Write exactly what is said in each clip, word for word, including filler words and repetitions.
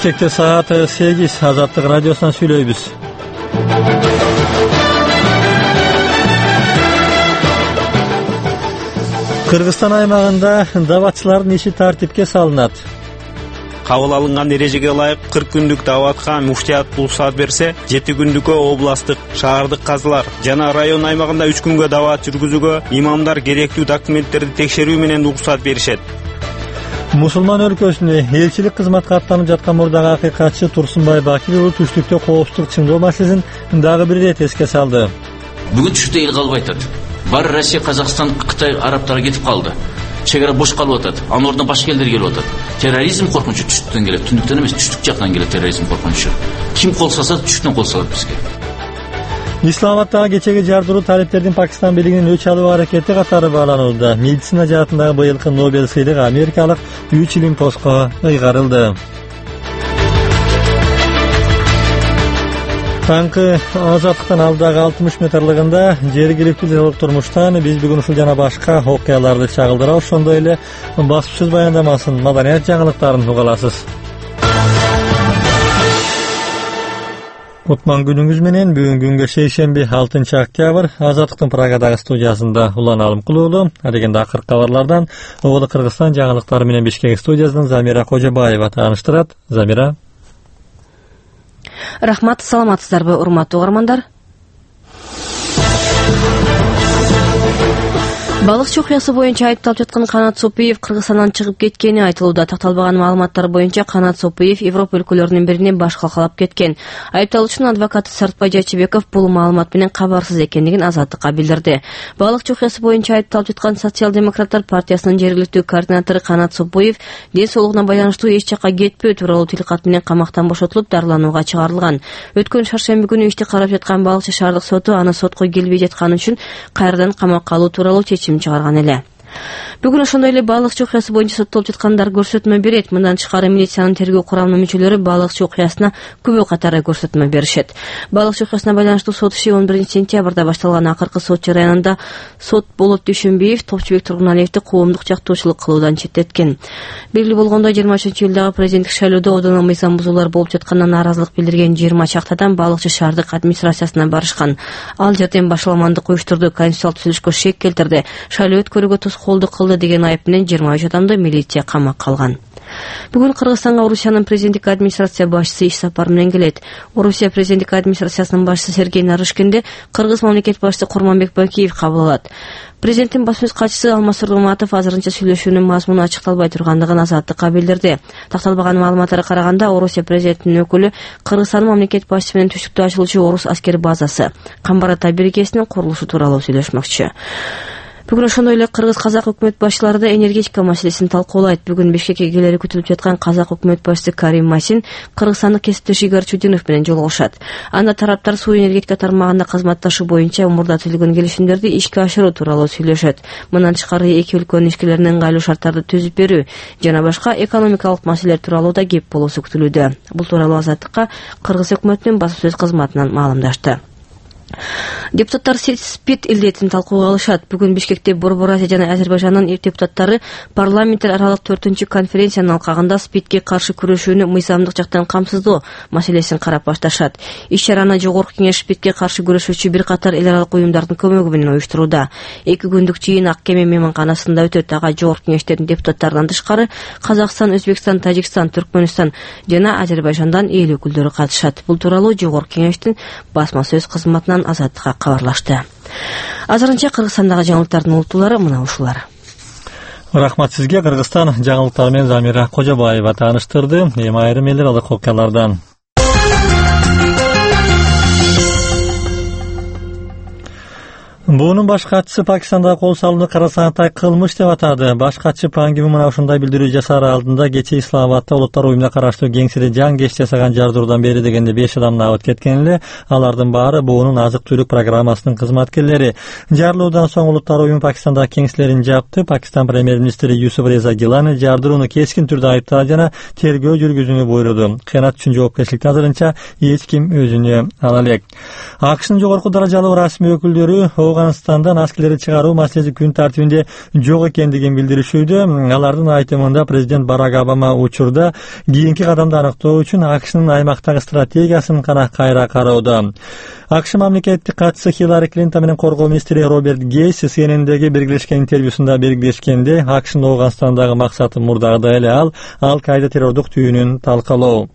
Бишкекте саат сегиз. Азаттык радиосунан сүйлөйбүз. Кыргызстан аймагында даватчылардын иши тартипке салынат. Кабыл алынган эрежеге ылайык кырк күндүк даватка муфтият уруксат берсе, жети күндүккө областык, шаардык казылар жана район аймагында үч күнгө дават жүргүзүүгө имамдар керектүү документтерди текшерүү менен уруксат беришет. Мусулман өлкөсүнө элчилик кызматка аттанып жаткан мурдагы акыйкатчы Турсунбай Бакир уулу түштүктө коопсуздук чыңдоо маселесин дагы бир ирет эске салды. Бүгүн түштүктө эл калбай атат. Бар Россия, Казакстан, Кытай, Арабтар кетип калды. Чегара бош калып атат. Анын ордуна башка элдер келип атат. Терроризм коркунучу түштүктөн келет, түндүктөн эмес, түштүк жактан келет терроризм коркунучу. Ким кол салса, түштүктөн кол салат бизге. Исламабадтагы кечеги жардыруу талиптердин Пакистан бийлигинин өч алуу аракети катары бааланууда. Медицина жаатындагы быйылкы Нобель сыйлыгы америкалык үч илимпозго ыйгарылды. Таңкы азаттыктан алдагы алтымыш метрлыгында жергиликтүү турмуштан биз бүгүн ушул жана башка окуяларды чагылдырабыз. Ошондой эле баспсыз баяндамасын, маданият жаңылыктарын уга аласыз. Кутман күнүңүз менен. Бүгүн күнгө шейшемби алтынчы октябрь. Азаттыктын Прагадагы студиясында Улан Алымкулуулу. Адегенде акыркы кабарлардан Оголу Кыргызстан жаңылыктары менен Бишкек студиясынан Замира Кожобаева тааныштырат. Замира. Рахмат, саламатсыздарбы, урматтуу угармандар? Балыкчы окуясы боюнча айыпталып жаткан Канат Сопиев Кыргызстандан чыгып кеткени айтылууда. Такталбаган маалыматтар боюнча Канат Сопиев Европа өлкөлөрүнүн бирине баш калкалап кеткен. Айыпталуучунун адвокаты Сартбай Жачыбеков бул маалымат менен кабарсыз экендигин Азаттыкка билдирди. Балыкчы окуясы боюнча айыпталып жаткан Социал-демократтар партиясынын жергиликтүү координатору Канат Сопиев ден соолугуна байланыштуу эч жакка кетпөө тууралуу тилкат менен камактан бошотулуп дарыланууга чыгарылган. Өткөн шаршемби күнү ишти карап жаткан Балыкчы шаардык соту аны сотко келбей жатканы үчүн кайрадан камакка алуу тууралуу чечим чыгарган эле. Бүгүн ошондой эле балыкчы окуясы боюнча соттолуп жаткандар көрсөтмө берет. Мындан тышкары милициянын тергөө курамынын мүчөлөрү балыкчы окуясына күбө катары көрсөтмө беришет. Балыкчы окуясына байланыштуу сот иши он биринчи сентябрда башталган. Акыркы сот жараянында сот Болот Дүйшөнбиев Топчубек Тургуналиевди коомдук жактоочулук кылуудан четтеткен. Белгилүү болгондой жыйырма үчүнчү июлдагы президенттик шайлоодо одоно мыйзам бузуулар болуп жатканына нааразылык билдирген жыйырма чакты адам балыкчы шаардык администрациясына барышкан. Ал жерден башаламандык уюштурду, конституциялык түзүлүшкө шек келтирди, шайлоо өткөрүүгө тоскоолдук кылды деген айып менен жыйырма үч адамды милиция камакка алган. Бүгүн Кыргызстанга Орусиянын президенттик администрация башчысы иш сапары менен келет. Орусия президенттик администрациясынын башчысы Сергей Нарышкинди Кыргыз мамлекет башчысы Курманбек Бакиев кабыл алат. Президенттин басма сөз катчысы Алмаз Нурматов азырынча сүйлөшүүнүн мазмуну ачыкталбай тургандыгын Азаттыкка билдирди. Такталбаган маалыматтарга караганда Орусия президентинин өкүлү Кыргызстандын мамлекет башчысы менен түштүктө ачылуучу орус аскер базасы Камбар Ата бирикесинин курулушу тууралуу сүйлөшмөкчү. Бүгүн ошондой эле кыргыз-казак өкмөт башчылары да энергетика маселесин талкуулайт. Бүгүн Бишкекке келери күтүлүп жаткан казак өкмөт башчысы Карим Масин кыргызстандык кесиптеш Игорь Чудинов менен жолугушат. Анда тараптар суу энергетика тармагында кызматташуу боюнча мурда түзүлгөн келишимдерди ишке ашыруу тууралуу сүйлөшөт. Мындан тышкары эки өлкөнүн ишкерлеринин ыңгайлуу шарттарды түзүп берүү жана башка экономикалык маселелер тууралуу да кеп болуусу күтүлүүдө. Бул тууралуу Азаттыкка Кыргыз өкмөтүнүн басма сөз кызматынан маалымдашты. Депутаттар СПИД илдетин талкууга алышат. Бүгүн Бишкекте Борбор Азия жана Азербайжандын депутаттары парламенттер аралык төртүнчү конференциянын алкагында СПИДке каршы күрөшүүнү мыйзамдык жактан камсыздоо маселесин карап башташат. Иш-чараны Жогорку кеңеш СПИДке каршы күрөшүүчү бир катар эл аралык уюмдардын көмөгү менен уюштурууда. Эки күндүк жыйын Ак Кеме мейманканасында өтөт. Ага Жогорку кеңештин депутаттарынан тышкары Казакстан, Өзбекстан, Тажикстан, Түркмөнстан жана Азербайжандан эл өкүлдөрү катышат. Бул тууралуу Жогорку кеңештин басма сөз кызматынан Азаттыкка кабарлашты. Азырынча Кыргызстандагы жаңылыктардын улуттуулары мына ушулар. Рахмат сизге. Кыргызстан жаңылыктары менен Замира Кожобаева тааныштырды. Эми айрым элдер алык окуялардан. Буунун баш катчысы Пакистанда кол салууну карасаантай кылмыш деп атады. Баш катчы Пан Ги Мун мына ушундай билдирүү жасаары алдында кечээ Исламабадта улуттар уюмуна караштуу кеңседе жан кеш жасаган жардыруудан бери дегенде беш адам абыт кеткен эле. Алардын баары буунун азык-түлүк программасынын кызматкерлери. Жардыруудан соң улуттар уюму Пакистандагы кеңселерин жапты. Пакистан премьер-министри Юсуф Реза Гилани жардырууну кескин түрдө айыптады жана тергөө жүргүзүүнү буйруду. Кыянат үчүн жоопкерчиликти азырынча эч ким өзүнө ала элек. АКШнын жогорку даражалуу расмий өкүлдөрү Ооганстандан аскерлерди чыгаруу маселеси күн тартибинде жок экендигин билдиришүүдө. Алардын айтымында президент Барак Обама учурда кийинки кадамды аныктоо үчүн АКШнын аймактагы стратегиясын гана кайра кароодо. АКШ мамлекеттик катчысы Хиллари Клинтон менен коргоо министри Роберт Гейс Си Эн Эн'деги белгилешкен интервьюсунда белгилешкенде, АКШнын Ооганстандагы максаты мурдагыдай эле ал Ал-Каида террордук түйүнүн талкалоо.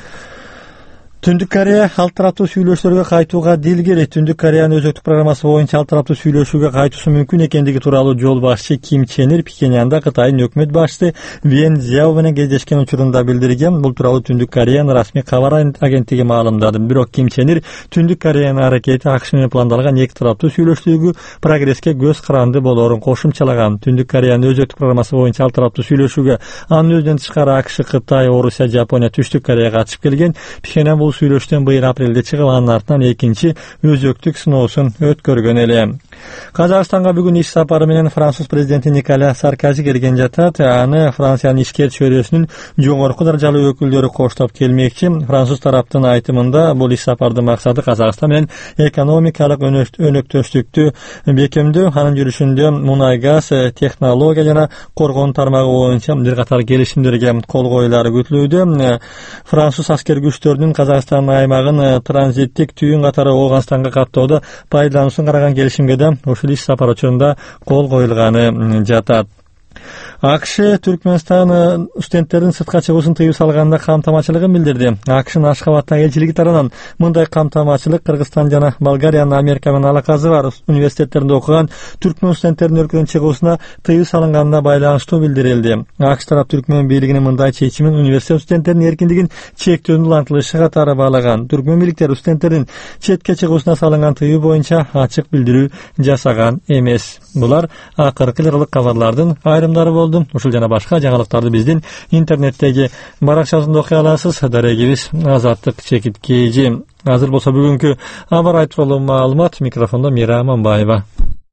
Түндүк Корея ал тараптуу сүйлөшүүлөргө кайтууга дилгер. Түндүк Кореянын өзөктүк программасы боюнча ал тараптуу сүйлөшүүгө кайтуусу мүмкүн экендиги тууралуу жол башчы Ким Чен Ир Пхеньянда Кытайдын өкмөт башчысы Вен Цзяо менен кездешкен учурунда билдирген. Бул тууралуу Түндүк Кореянын расмий кабар агенттиги маалымдады. Бирок Ким Чен Ир Түндүк Кореянын аракети АКШ менен пландалган эки тараптуу сүйлөшүүгө прогресске көз каранды болоорун кошумчалаган. Түндүк Кореянын өзөктүк программасы боюнча ал тараптуу сүйлөшүүгө анын өзүнөн тышкары АКШ, Кытай, Орусия, Жапония, Түштүк Корея катышып келген. Пхеньян бул сүйлөштөн быйыл апрелде чыгып, анын артынан экинчи өзөктүк сыноосун өткөргөн эле. Казакстанга бүгүн иш сапары менен Француз президенти Николя Саркози келген жатат. Аны Франциянын ишкер чөйрөсүнүн жогорку даражалуу өкүлдөрү коштоп келмекчи. Француз тараптын айтымында бул иш сапардын максаты Казакстан менен экономикалык өнөктөштүктү бекемдөө, анын жүрүшүндө мунай газ, технология жана коргонуу тармагы боюнча бир катар келишимдерге кол коюлары күтүлүүдө. Француз аскер күчтөрүнүн Казакстандын аймагын транзиттик түйүн катары Ооганстанга каттоодо пайдалануусун караган келишимге да ушул иш сапар учурунда кол коюлганы жатат. АКШ Түркмөнстан студенттердин сыртка чыгуусун тыюу салганда камтамачылыгын билдирди. АКШнын Ашхабадтагы элчилиги тарабынан мындай камтамачылык Кыргызстан жана Болгариянын Америка менен алакасы бар университеттеринде окуган түркмөн студенттердин өлкөдөн чыгуусуна тыюу салынганына байланыштуу билдирилди. АКШ тарап түркмөн бийлигинин мындай чечимин университет студенттеринин эркиндигин чектөөнүн улантылышы катары баалаган. Түркмөн бийликтери студенттердин четке чыгуусуна салынган тыюу боюнча ачык билдирүү жасаган эмес. Булар акыркы лырылык кабарлардын айрымдары болду. Ушул жана башка жаңылыктарды биздин интернеттеги баракчасында окуй аласыз. Дарегибиз Азаттык Чекиткейжи. Азыр болсо бүгүнкү аба ырайы тууралуу маалымат. Микрофондо Мира Аманбаева.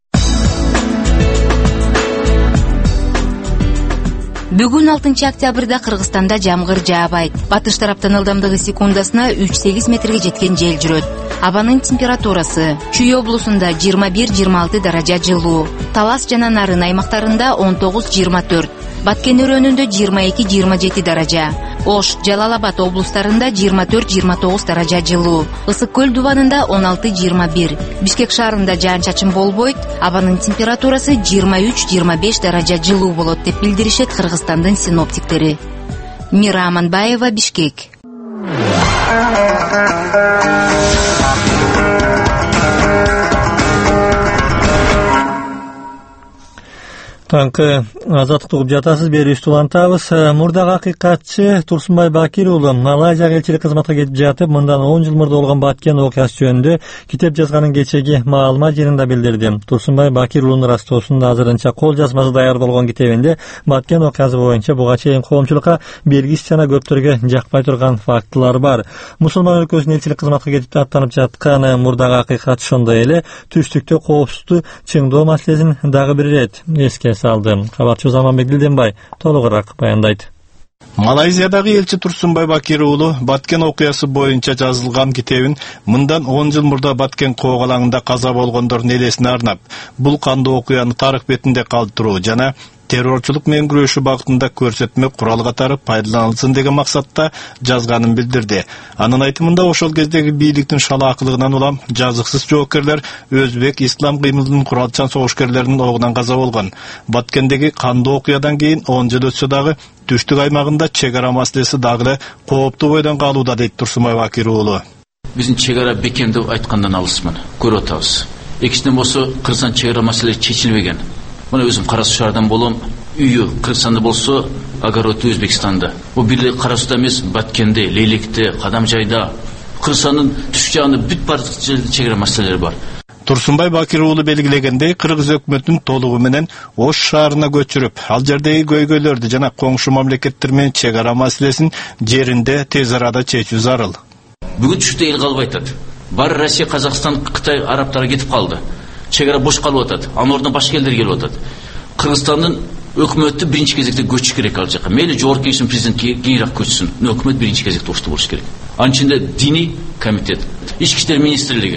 Бүгүн алтынчы октябрда Кыргызстанда жамгыр жаабайт. Батыш тараптан ылдамдыгы секундасына үч сегиз метрге жеткен жел жүрөт. Абанын температурасы Чүй облусунда жыйырма бир жыйырма алты даража жылуу, Талас жана Нарын аймактарында он тогуз жыйырма төрт, Баткен өрөөнүндө жыйырма эки жыйырма жети даража, Ош, Жалал Абад облустарында жыйырма төрт жыйырма тогуз даража жылуу, Ысык көл дубанында он алты жыйырма бир, Бишкек шаарында жаан-чачын болбойт, абанын температурасы жыйырма үч жыйырма беш даража жылуу болот деп билдиришет Кыргызстандын синоптиктери. Мира Аманбаева, Бишкек. Таңкы азаттык угуп жатасыз, берүүбүздү улантабыз. Мурдагы акыйкатчы Турсунбай Бакир уулу Малайзияга элчилик кызматка кетип жатып, мындан он жыл мурда болгон Баткен окуясы жөнүндө китеп жазганын кечеги маалымат жыйынында билдирди. Турсунбай Бакир уулунун растоосунда азырынча кол жазмасы даяр болгон китебинде Баткен окуясы боюнча буга чейин коомчулукка белгисиз жана көптөргө жакпай турган фактылар бар. Мусулман өлкөсүнүн элчилик кызматка кетип аттанып жаткан мурдагы акыйкатчы ошондой эле түштүктө коопсуздукту чыңдоо маселесин дагы бир ирет эске салды. Кабарчы Заманбек Дилденбай толугураак баяндайт. Малайзиядагы элчи Турсунбай Бакир уулу Баткен окуясы боюнча жазылган китебин мындан он жыл мурда Баткен коогалаңында каза болгондордун элесине арнап, бул кандуу окуяны тарых бетинде калтыруу жана террорчулук менен күрөшүү багытында көрсөтмө курал катары пайдаланылсын деген максатта жазганын билдирди. Анын айтымында ошол кездеги бийликтин шалаакылыгынан улам жазыксыз жоокерлер өзбек ислам кыймылынын куралчан согушкерлеринин огунан каза болгон. Баткендеги кандуу окуядан кийин он жыл өтсө дагы түштүк аймагында чек ара маселеси дагы эле кооптуу бойдон калууда дейт Турсунбай Бакир уулу. Биздин чек ара бекем деп айткандан алысмын, көрүп атабыз. Экинчиден болсо Кыргызстан чек ара маселеси чечилбеген. Мына өзүм Кара Суу шаарынан болом, үйү Кыргызстанда болсо, огороду Өзбекстанда. Бул бир эле Кара Сууда эмес, Баткенде, Лейлекте, Кадамжайда, Кыргызстандын түш жагында бүт бардык чек ара маселелери бар. Турсунбай Бакир уулу белгилегендей, Кыргыз өкмөтүнүн толугу менен Ош шаарына көчүрүп, ал жердеги көйгөйлөрдү жана коңшу мамлекеттер менен чек ара маселесин жеринде тез арада чечүү зарыл. Бүгүн түштүктө эл калбай атат. Бар Россия, Казакстан, Кытай, Арабтар кетип калды. Чек ара бош калып атат. Анын ордуна башка элдер келип атат. Кыргызстандын өкмөтү биринчи кезекте көчүш керек ал жака. Мейли жогорку кеңештин президенти кийинирээк көчсүн. Өкмөт биринчи кезекте ушта болуш керек. Анын ичинде диний комитет, ички иштер министрлиги,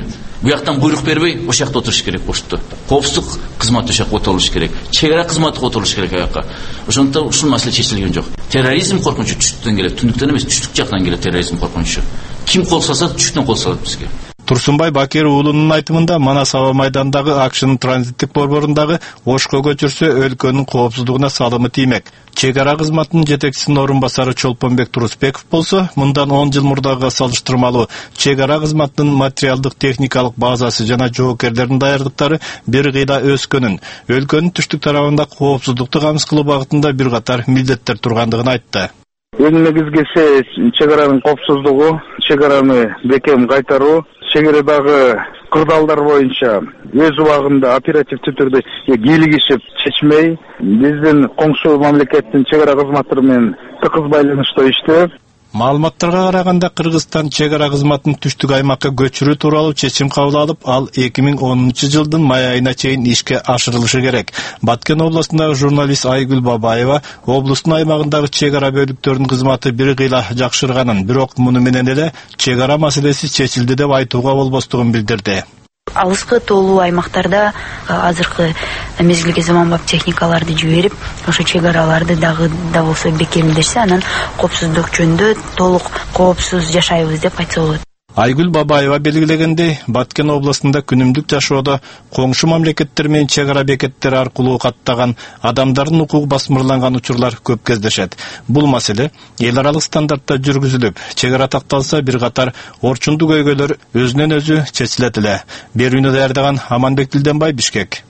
Буяктан буйрук бербей, ошол жакта отуруш керек поштто. Коопсуздук кызматы ошол жакка отурулуш керек. Чегара кызматы отурулуш керек аяка. Ошондо ушул маселе чечилген жок. Терроризм коркунучу түштүктөн келет, түндүктөн эмес, түштүк жактан келет терроризм коркунучу. Ким кол салса, түштүктөн кол салат бизге. Турсунбай Бакир уулунун айтымында Манас аба майданындагы Акшынын транзиттик борборундагы Ошко көчүрсө өлкөнүн коопсуздугуна салымы тиймек. Чек ара кызматынын жетекчисинин орун басары Чолпонбек Турусбеков болсо, мындан он жыл мурдагыга салыштырмалуу чек ара кызматынын материалдык техникалык базасы жана жоокерлердин даярдыктары бир кыйла өскөнүн, өлкөнүн түштүк тарабында коопсуздукту камсыз кылуу багытында бир катар милдеттер тургандыгын айтты. Эң негизгиси чек аранын коопсуздугу, чек араны бекем кайтаруу, чек арадагы кырдаалдар боюнча өз убагында оперативдүү түрдө кийлигишип чечмей, биздин коңшу мамлекеттин чек ара кызматтары менен тыкыз байланыштуу иштөө. Маалыматтарга караганда Кыргызстан чек ара кызматын түштүк аймакка көчүрүү тууралуу чечим кабыл алып, ал эки миң онунчу жылдын май айына чейин ишке ашырылышы керек. Баткен областындагы журналист Айгүл Бабаева облустун аймагындагы чек ара бөлүктөрүнүн кызматы бир кыйла жакшырганын, бирок муну менен эле чек ара маселеси чечилди деп айтууга болбостугун билдирди. Алыскы тоолуу аймактарда азыркы мезгилге заманбап техникаларды жиберип, ошо чек араларды дагы да болсо бекемдешсе, анан коопсуздук жөнүндө толук коопсуз жашайбыз деп айтса болот. Айгүл Бабаева белгилегендей, Баткен областында күнүмдүк жашоодо коңшу мамлекеттер менен чек ара бекеттери аркылуу каттаган адамдардын укугу басмырланган учурлар көп кездешет. Бул маселе эл аралык стандартта жүргүзүлүп, чек ара такталса бир катар орчундук көйгөйлөр өзүнөн өзү чечилет эле. Берүүнү даярдаган Аманбек Дилденбай, Бишкек.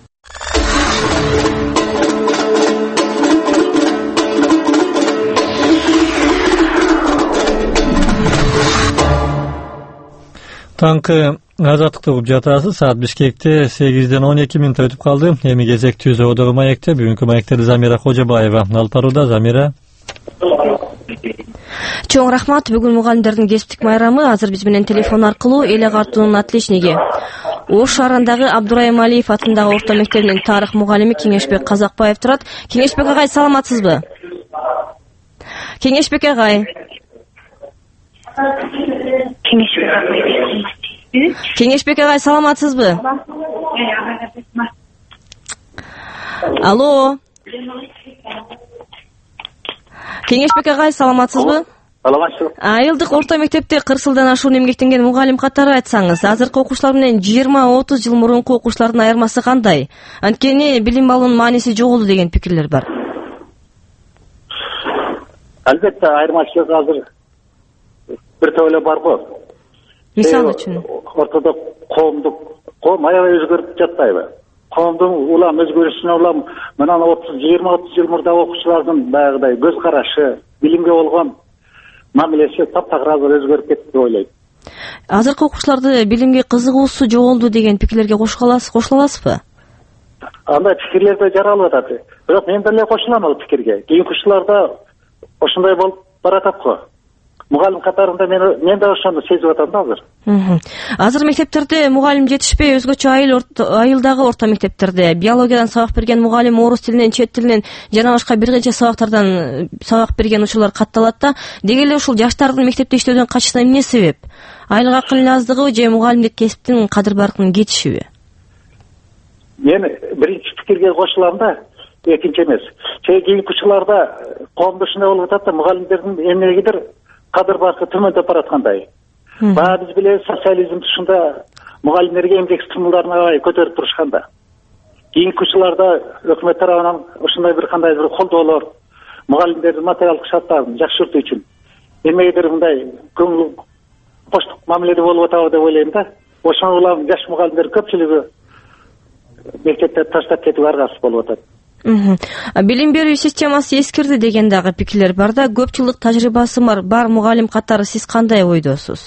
Таңкы азаттыкты угуп жатасыз. Саат Бишкекте сегизден он эки мүнөт өтүп калды. Эми кезек Түз Оодогу маекте. Бүгүнкү маектерди Замира Кожобаева алып барууда. Замира. Чоң рахмат. Бүгүн мугалимдердин кесиптик майрамы. Азыр биз менен телефон аркылуу Эл Агартуунун отличниги Ош шаарындагы Абдурайым Алиев атындагы орто мектебинин тарых мугалими Кеңешбек Казакбаев турат. Кеңешбек агай, саламатсызбы? Кеңешбек агай. Кеңешбек агай, саламатсызбы? Алло. Кеңешбек агай, саламатсызбы? Саламатсызбы. Айылдык орто мектепте кырк жылдан ашуун эмгектенген мугалим катары айтсаңыз, азыркы окуучулар менен жыйырма отуз жыл мурунку окуучулардын айырмасы кандай? Анткени билим алуунун мааниси жоголду деген пикирлер бар. Албетте айырмачылык азыр бир тойло бар го. Мисалы үчүн ортодо коомдук коом аябай өзгөрүп жатпайбы? Коомдун улам өзгөрүшүнө улам мына отуз жыйырма отуз жыл мурда окуучулардын баягыдай көз карашы, билимге болгон мамилеси таптагыр азыр өзгөрүп кетти деп ойлойм. Азыркы окуучуларды билимге кызыгуусу жоголду деген пикирлерге кошула аласызбы? Андай пикирлер да жаралып атат. Бирок мен деле кошулам ал пикирге. Кийинки жылдарда ошондой болуп баратат го. Мугалим катарында мен мен да ошону сезип атам да азыр. Азыр мектептерде мугалим жетишпей, өзгөчө айыл айылдагы орто мектептерде биологиядан сабак берген мугалим орус тилинен, чет тилинен жана башка бир канча сабактардан сабак берген учурлар катталат да, деги эле ушул жаштардын мектепте иштөөдөн качышына эмне себеп? Айлык акынын аздыгыбы же мугалимдик кесиптин кадыр баркынын кетишиби? Мен биринчи пикирге кошулам да, экинчи эмес. Кийинки жылдарда коомдо ушундай болуп атат да, мугалимдердин эмнегедир кадыр баркы төмөндөп бараткандай. Баа биз билебиз, социализм тушунда мугалимдерге эмгек стимулдарын аябай көтөрүп турушканда. Кийинки жылдарда өкмөт тарабынан ушундай бир кандай бир колдоолор, мугалимдердин материалдык шарттарын жакшыртуу үчүн эмнегедир мындай көңүл коштук мамиледе болуп атабы деп ойлойм да. Ошону улам жаш мугалимдер көпчүлүгү мектепте таштап кетип аргасыз болуп атат. Билим берүү системасы эскирди деген дагы пикирлер бар да, көп жылдык тажрыйбасы бар мугалим катары сиз кандай ойдосуз?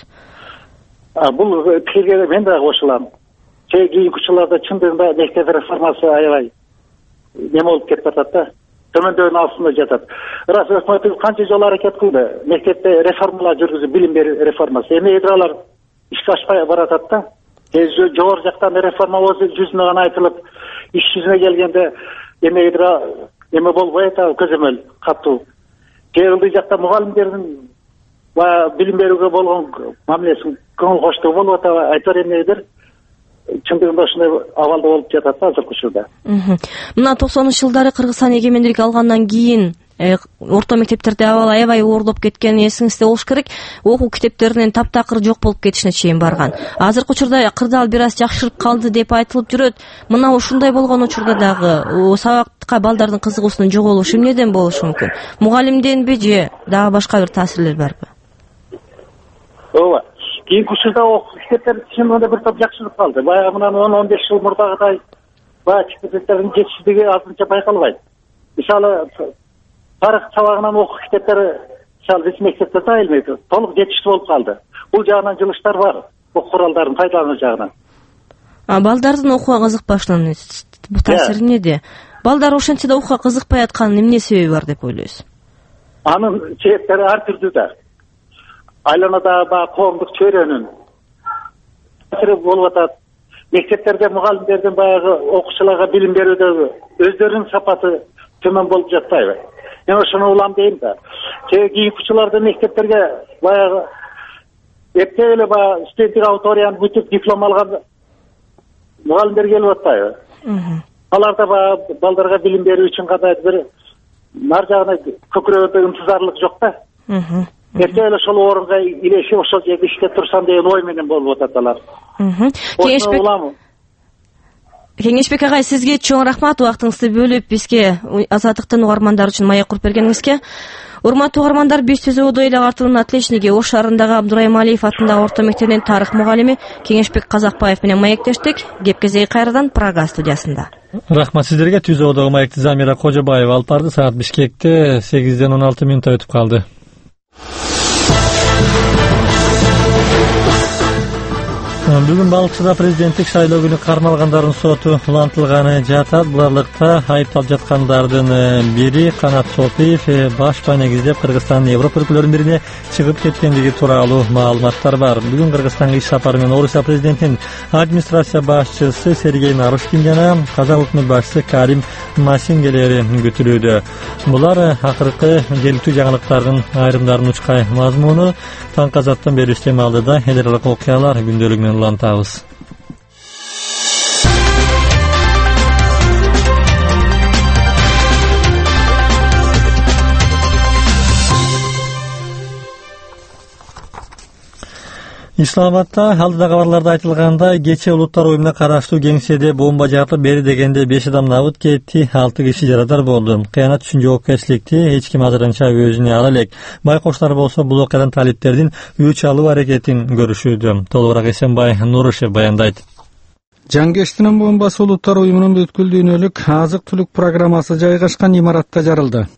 Бул пикирге мен да кошулам. Кийинки жылдарда чындыгында мектеп реформасы аябай неме болуп кетип атат да, төмөндөөнүн астында жатат. Рас өкмөтүбүз канча жолу аракет кылды мектепте реформалар жүргүзүп, билим берүү реформасы. Эмнегедир алар ишке ашпай баратат да. Жогору жактан реформа жүзүнө гана айтылып, иш жүзүнө келгенде эмнегедир эме болбой атабы, көзөмөл катуу. Кээ жакта мугалимдердин билим берүүгө болгон мамилесин көңүл коштугу болуп атабы, айтор эмнегедир чындыгында ушундай абалда болуп жатат да азыркы учурда. Мына токсонунчу жылдары Кыргызстан эгемендик алгандан кийин орто мектептерде абал аябай оорлоп кеткен, эсиңизде болуш керек. Окуу китептеринин таптакыр жок болуп кетишине чейин барган. Азыркы учурда кырдаал бир аз жакшырып калды деп айтылып жүрөт. Мына ушундай болгон учурда дагы сабакка балдардын кызыгуусунун жоголушу эмнеден болушу мүмкүн? Мугалимденби же дагы башка бир таасирлер барбы? Ооба. Кийинки учурда окуу китептер чынында бир топ жакшырып калды. Баягы мындан он он беш жыл мурдагыдай баягы китептердин жетишсиздиги азырынча байкалбайт. Мисалы, тарых сабагынан окуу китептери мисалы биз мектепте дайылмайт, толук жетиштүү болуп калды. Бул жагынан жылыштар бар, окуу куралдарын пайдалануу жагынан. А балдардын окууга кызыкпашынан бул таасири эмнеде? Балдар ошентсе да окууга кызыкпай атканын эмне себеби бар деп ойлойсуз? Анын себептери ар түрдүү да. Айланада баягы коомдук чөйрөнүн таасири болуп атат. Мектептерде мугалимдердин баягы окуучуларга билим берүүдөгү өздөрүнүн сапаты төмөн болуп жатпайбы? Мен ошону улам дейм да. Кийинки учурларда мектептерге баягы эптеп эле баягы студенттик аудиторияны бүтүп диплом алган мугалимдер келип атпайбы? Аларда баягы балдарга билим берүү үчүн кандайдыр бир нар жагына көкүрөгүндө ынтызарлык жок да. Эптеп эле ошол орунга илешип ошол жерде иштеп турсам деген ой менен болуп атат алар. Кеңешбек Кеңешбек агай, сизге чоң рахмат, убактыңызды бөлүп бизге Азаттыктын угармандары үчүн маек куруп бергениңизге. Урматтуу угармандар, биз Түз ООД эле артынын отличниги Ош шаарындагы Абдурайым Алиев атындагы орто мектебинин тарых мугалими Кеңешбек Казакбаев менен маектештик. Кеп кезеги кайрадан Прага студиясында. Рахмат сиздерге. Түз ООДогу маекти Замира Кожобаева алып барды. Саат Бишкекте сегизден он алты мүнөт өтүп калды. Бүгүн Балыкчыда президенттик шайлоо күнү кармалгандардын соту улантылганы жатат. Буларлыкта айыпталып жаткандардын бири Канат Сопиев башка негиздеп Кыргызстандын Европа өлкөлөрүнүн бирине чыгып кеткендиги тууралуу маалыматтар бар. Бүгүн Кыргызстанга иш сапары менен Орусия президентинин администрация башчысы Сергей Нарушкин жана Казак өкмөт башчысы Карим Масингелери күтүлүүдө. Булар акыркы келиктүү жаңылыктардын айрымдарын учкай мазмуну таңкы азаттан бери иштеме алдыда эл аралык окуялар күндөлүгүнөн улантабыз. Исламабадта алдыда кабарларда айтылгандай, кечээ улуттар уюмуна караштуу кеңседе бомба жарылып бери дегенде беш адам набыт кетти, алты киши жарадар болду. Кыянат үчүн жоопкерчиликти эч ким азырынча өзүнө ала элек. Байкоштор болсо бул окуядан талиптердин өч алуу аракетин көрүшүүдө. Толугураак Эсенбай Нурушев баяндайт. Жангештинин бомбасы улуттар уюмунун бүткүл дүйнөлүк азык-түлүк программасы жайгашкан имаратта жарылды.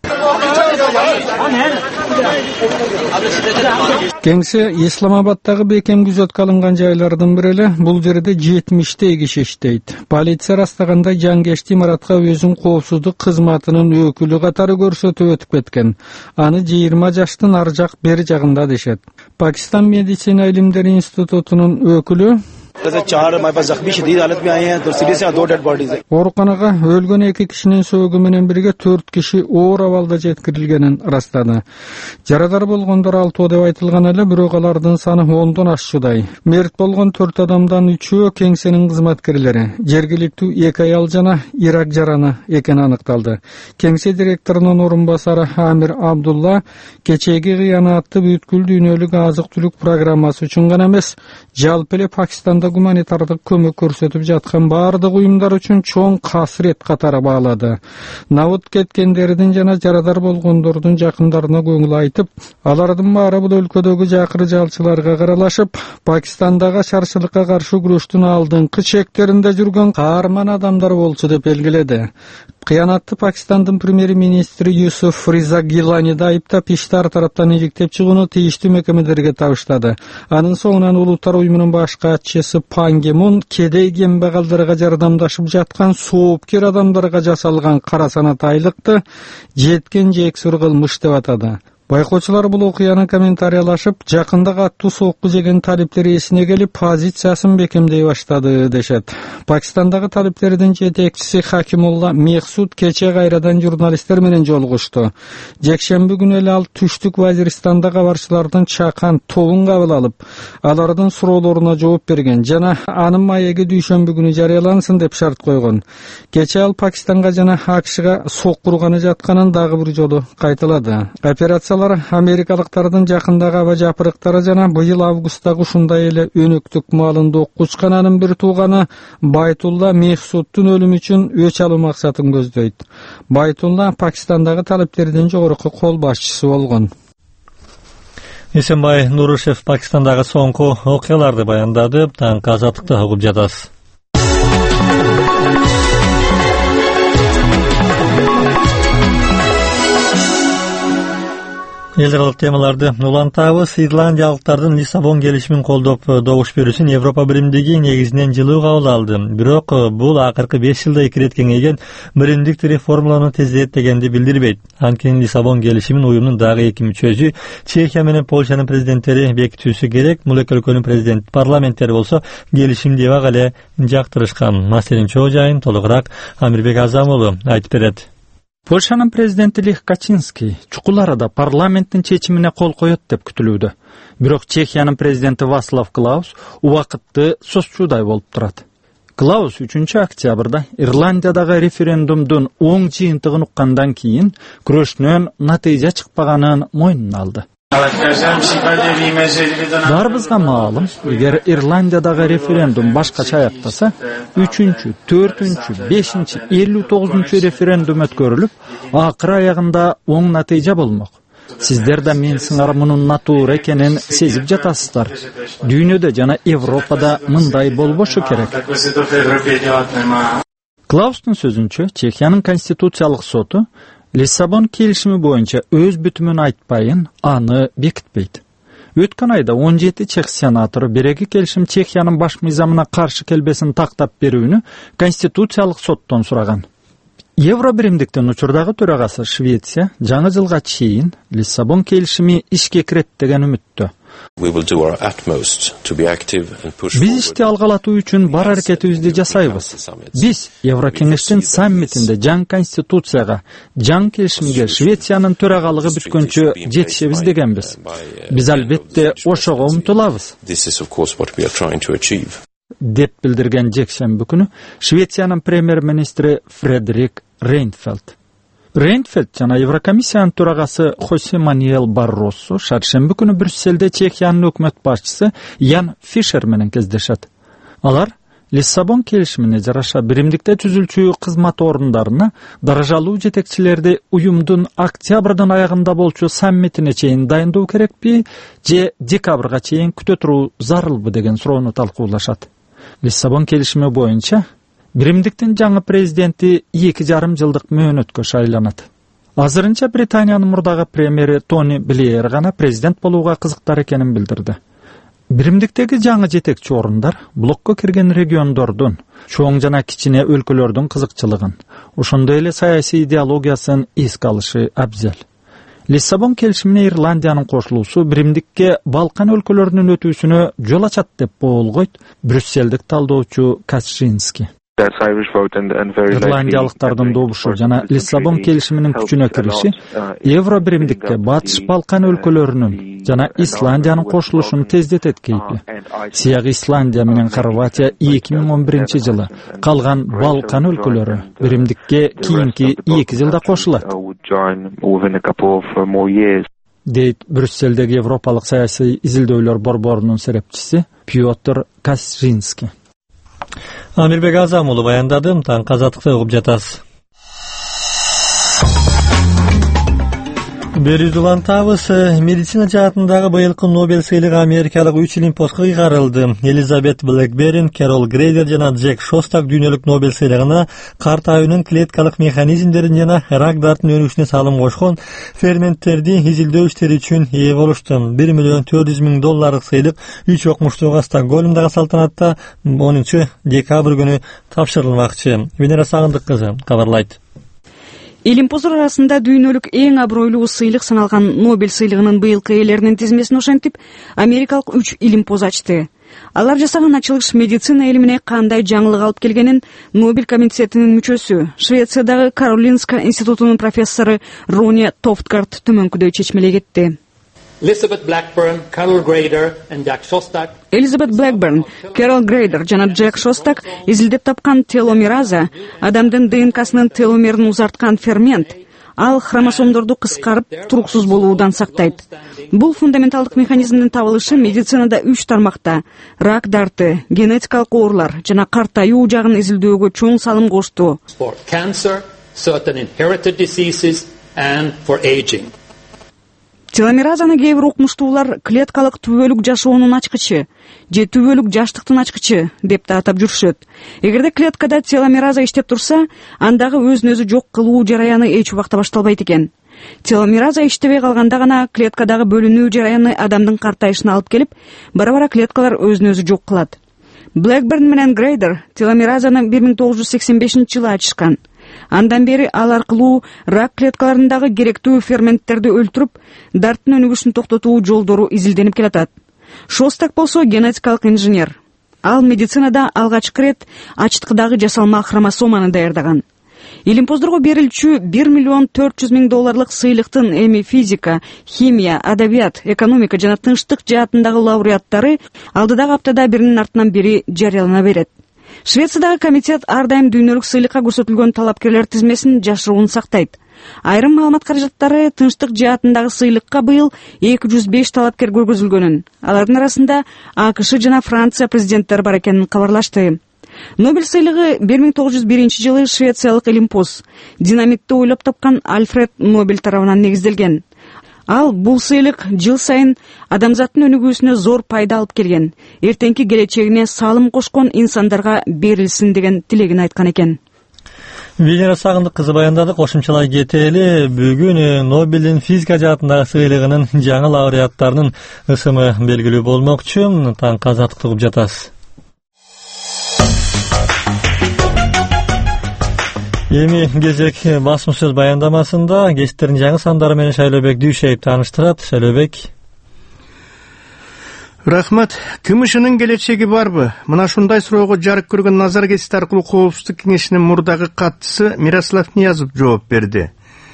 Кеңсе Исламабадтагы бекем күзөткө алынган жайлардын бири эле. Бул жерде жетимиштей киши иштейт. Полиция растагандай Жангешти имаратка өзүн коопсуздук кызматынын өкүлү катары көрсөтүп өтүп кеткен. Аны жыйырма жаштын ар жак бери жагында дешет. Пакистан медицина илимдери институтунун өкүлү ооруканага өлгөн эки кишинин сөөгү менен бирге төрт киши оор абалда жеткирилгенин ырастады. Жарадар болгондор алтоо деп айтылган эле, бирок алардын саны ондон ашчудай. Мерт болгон төрт адамдан үчөө кеңсенин кызматкерлери. Жергиликтүү эки аял жана Ирак жараны экени аныкталды. Кеңсе директорунун орун басары Амир Абдулла кечеги кыянатты бүткүл дүйнөлүк азык-түлүк программасы үчүн гана эмес, жалпы эле Пакистанда гуманитардык көмөк көрсөтүп жаткан баардык уюмдар үчүн чоң касырет катары баалады. Набыт кеткендердин жана жарадар болгондордун жакындарына көңүл айтып, алардын баары бул өлкөдөгү жакыры жалчыларга каралашып, Пакистандагы чарчылыкка каршы күрөштүн алдыңкы чектеринде жүргөн каарман адамдар болчу деп белгиледи. Кыянатты Пакистандын премьер-министри Юсуф Риза Гиланиди айыптап, иштар тараптан иликтеп чыгууну тийиштүү мекемелерге табыштады. Анын соңунан улуттар уюмунун баш катчысы Пан Ги Мун кедей кембагалдарга жардамдашып жаткан соопкер адамдарга жасалган кара санат айлыкты жеткен жексүр кылмыш деп атады. Байкоочулар бул окуяны комментариялашып, жакында катуу соокку жеген талиптери эсине келип, позициясын бекемдей баштады дешет. Пакистандагы талиптердин жетекчиси Хакимулла Мехсуд кече кайрадан журналисттер менен жолугушту. Жекшемби күнү эле ал Түштүк Вазиристанда кабарчылардын чакан тобун кабыл алып, алардын суроолоруна жооп берген жана анын маеги дүйшөмбү күнү жарыялансын деп шарт койгон. Кече ал Пакистанга жана АКШга сок курганы жатканын дагы бир жолу кайталады. Операция Америкалыктардын жакындагы аба жапырыктары жана быйыл августтагы ушундай эле өнөктүк маалында окко учкан анын бир тууганы Байтулла Мехсудтун өлүмү үчүн өч алуу максатын көздөйт. Байтулла Пакистандагы талиптердин жогорку кол башчысы болгон. Исенбай Нурушев Пакистандагы соңку окуяларды баяндады. Таңкы азаттыкта угуп жатасыз. Эл аралык темаларды улантабыз. Ирландиялыктардын Лиссабон келишимин колдоп добуш берүүсүн Европа биримдиги негизинен жылуу кабыл алды. Бирок бул акыркы беш жылда эки ирет кеңейген биримдикти реформалоону тездетпегенди билдирбейт. Анткени Лиссабон келишимин уюмдун дагы эки мүчөсү Чехия менен Польшанын президенттери бекитүүсү керек. Бул эки өлкөнүн президент парламенттери болсо келишимди эбак эле жактырышкан. Маселенин чоо жайын толугураак Амирбек Азам уулу айтып берет. Польшанын президенти Лех Качинский чукул арада парламенттин чечимине кол коет деп күтүлүүдө. Бирок Чехиянын президенти Вацлав Клаус убакытты сосчуудай болуп турат. Клаус үчүнчү октябрда Ирландиядагы референдумдун оң жыйынтыгын уккандан кийин күрөшүнөн натыйжа чыкпаганын мойнуна алды. Баарыбызга маалым, эгер Ирландиядагы референдум башкача аяктаса, үчүнчү, төртүнчү, бешинчи, элүү тогузунчу референдум өткөрүлүп, акыр аягында оң натыйжа болмок. Сиздер да мен сыңар мунун натуура экенин сезип жатасыздар. Дүйнөдө жана Европада мындай болбошу керек. Клаустун сөзүнчө, Чехиянын конституциялык соту Лиссабон келишими боюнча өз бүтүмүн айтпайын, аны бекитпейт. Өткөн айда он жети чех сенатору береги келишим Чехиянын баш мыйзамына каршы келбесин тактап берүүнү конституциялык соттон сураган. Евро биримдиктин учурдагы төрагасы Швеция жаңы жылга чейин Лиссабон келишими ишке кирет деген үмүттө. Биз ишти алгалатуу үчүн бар аракетибизди жасайбыз. Биз Еврокеңештин саммитинде жаңы конституцияга, жаңы келишимге Швециянын төрагалыгы бүткөнчө жетишебиз дегенбиз. Биз албетте ошого умтулабыз. Деп билдирген жекшемби күнү Швециянын премьер-министри Фредерик Рейнфельд. Рейнфельд жана Еврокомиссиянын төрагасы Хосе Мануэл Барросо шаршемби күнү Брюсселде Чехиянын өкмөт башчысы Ян Фишер менен кездешет. Алар Лиссабон келишимине жараша биримдикте түзүлчү кызмат орундарына даражалуу жетекчилерди уюмдун октябрдын аягында болчу саммитине чейин дайындоо керекпи же декабрга чейин күтө туруу зарылбы деген суроону талкуулашат. Лиссабон келишими боюнча биримдиктин жаңы президенти эки жарым жылдык мөөнөткө шайланат. Азырынча Британиянын мурдагы премьери Тони Блеер гана президент болууга кызыктар экенин билдирди. Биримдиктеги жаңы жетекчи орундар блокко кирген региондордун, чоң жана кичине өлкөлөрдүн кызыкчылыгын, ошондой эле саясий идеологиясын эске алышы абзел. Лиссабон келишимине Ирландиянын кошулуусу биримдикке Балкан өлкөлөрүнүн өтүүсүнө жол ачат деп боолгойт Брюсселдик талдоочу Качинский. Ирландиялыктардын добушу жана Лиссабон келишиминин күчүнө кириши Евро биримдикке Батыш Балкан өлкөлөрүнүн жана Исландиянын кошулушун тездетет кейпи. Сыягы Исландия менен Хорватия эки миң он биринчи жылы, калган Балкан өлкөлөрү биримдикке кийинки эки жылда кошулат. Дейт Брюсселдеги Европалык саясий изилдөөлөр борборунун серепчиси Петр Качинский. Амирбек Азам уулу баяндады. Таңкы азаттыкты угуп жатасыз. Бери улантабыз. Медицина жаатындагы быйылкы Нобель сыйлыгы америкалык үч олимпиадка кыйгарылды. Элизабет Блэкберин, Кэрол Грейдер жана Джек Шостак дүйнөлүк Нобель сыйлыгына карт аюунун клеткалык механизмдерин жана рак дартынын өнүшүнө салым кошкон ферменттерди изилдөө иштери үчүн ээ болушту. бир миллион төрт жүз миң долларлык сыйлык үч окумуштууга Стокгольмдагы салтанатта онунчу декабрь күнү тапшырылмакчы. Венера Сагындык кызы кабарлайт. Илимпоздор арасында дүйнөлүк эң абройлуу сыйлык саналган Нобель сыйлыгынын быйылкы ээлеринин тизмесин ошентип, америкалык үч илимпоз ачты. Алар жасаган ачылыш медицина илимине кандай жаңылык алып келгенин Нобель комитетинин мүчөсү, Швециядагы Каролинска институтунун профессору Рони Тофтгард төмөнкүдөй чечмелей кетти. Elizabeth Blackburn, Carol Grader and Jack Shostak. Elizabeth Blackburn, Carol Grader жана Джек Шостак изилдеп тапкан теломераза адамдын ДНКсынын теломерин узарткан фермент. Ал хромосомдорду кыскарып, туруксуз болуудан сактайт. Бул фундаменталдык механизмдин табылышы медицинада үч тармакта: рак дарты, генетикалык оорулар жана картаюу жагын изилдөөгө чоң салым кошту. For cancer, certain inherited diseases and for aging. Теломеразаны кээ бир укмуштуулар клеткалык түбөлүк жашоонун ачкычы же түбөлүк жаштыктын ачкычы деп да атап жүрүшөт. Эгерде клеткада теломераза иштеп турса, андагы өзүн өзү жок кылуу жараяны эч убакта башталбайт экен. Теломераза иштебей калганда гана клеткадагы бөлүнүү жараяны адамдын картайышына алып келип, бара-бара клеткалар өзүн өзү жок кылат. Blackburn менен Грейдер теломеразаны бир миң тогуз жүз сексен бешинчи жылы ачышкан. Андан бери ал аркылуу рак клеткаларындагы керектүү ферменттерди өлтүрүп, дарттын өнүгүшүн токтотуу жолдору изилденип келатат. Шостак болсо генетикалык инженер. Ал медицинада алгачкы рет ачыткыдагы жасалма хромосоманы даярдаган. Илимпоздорго берилчү бир миллион төрт жүз миң долларлык сыйлыктын эми физика, химия, адабият, экономика жана тынчтык жаатындагы лауреаттары алдыдагы аптада биринин артынан бири жарыялана берет. Швециядагы комитет ар дайым дүйнөлүк сыйлыкка көрсөтүлгөн талапкерлер тизмесин жашыруун сактайт. Айрым маалымат каражаттары тынчтык жаатындагы сыйлыкка быйыл эки жүз беш талапкер көргөзүлгөнүн, алардын арасында АКШ жана Франция президенттери бар экенин кабарлашты. Нобель сыйлыгы бир миң тогуз жүз биринчи жылы швециялык илимпоз, динамитти ойлоп тапкан Альфред Нобель тарабынан негизделген. Ал бул сыйлык жыл сайын адамзаттын өнүгүүсүнө зор пайда алып келген, эртеңки келечегине салым кошкон инсандарга берилсин деген тилегин айткан экен. Венера Сагындык кызы баяндады. Кошумчалай кетели, бүгүн Нобелдин физика жаатындагы сыйлыгынын жаңы лауреаттарынын ысымы белгилүү болмокчу. Таңкы азаттыкты угуп жатасыз. Эми кезек басма сөз баяндамасында кечтердин жаңы сандары менен Шайлообек Дүйшеев тааныштырат. Шайлообек. Рахмат. КМШнын келечеги барбы? Мына ушундай суроого жарык көргөн Назар гезити аркылуу Коопсуздук кеңешинин мурдагы катчысы Мирослав Ниязов жооп берди.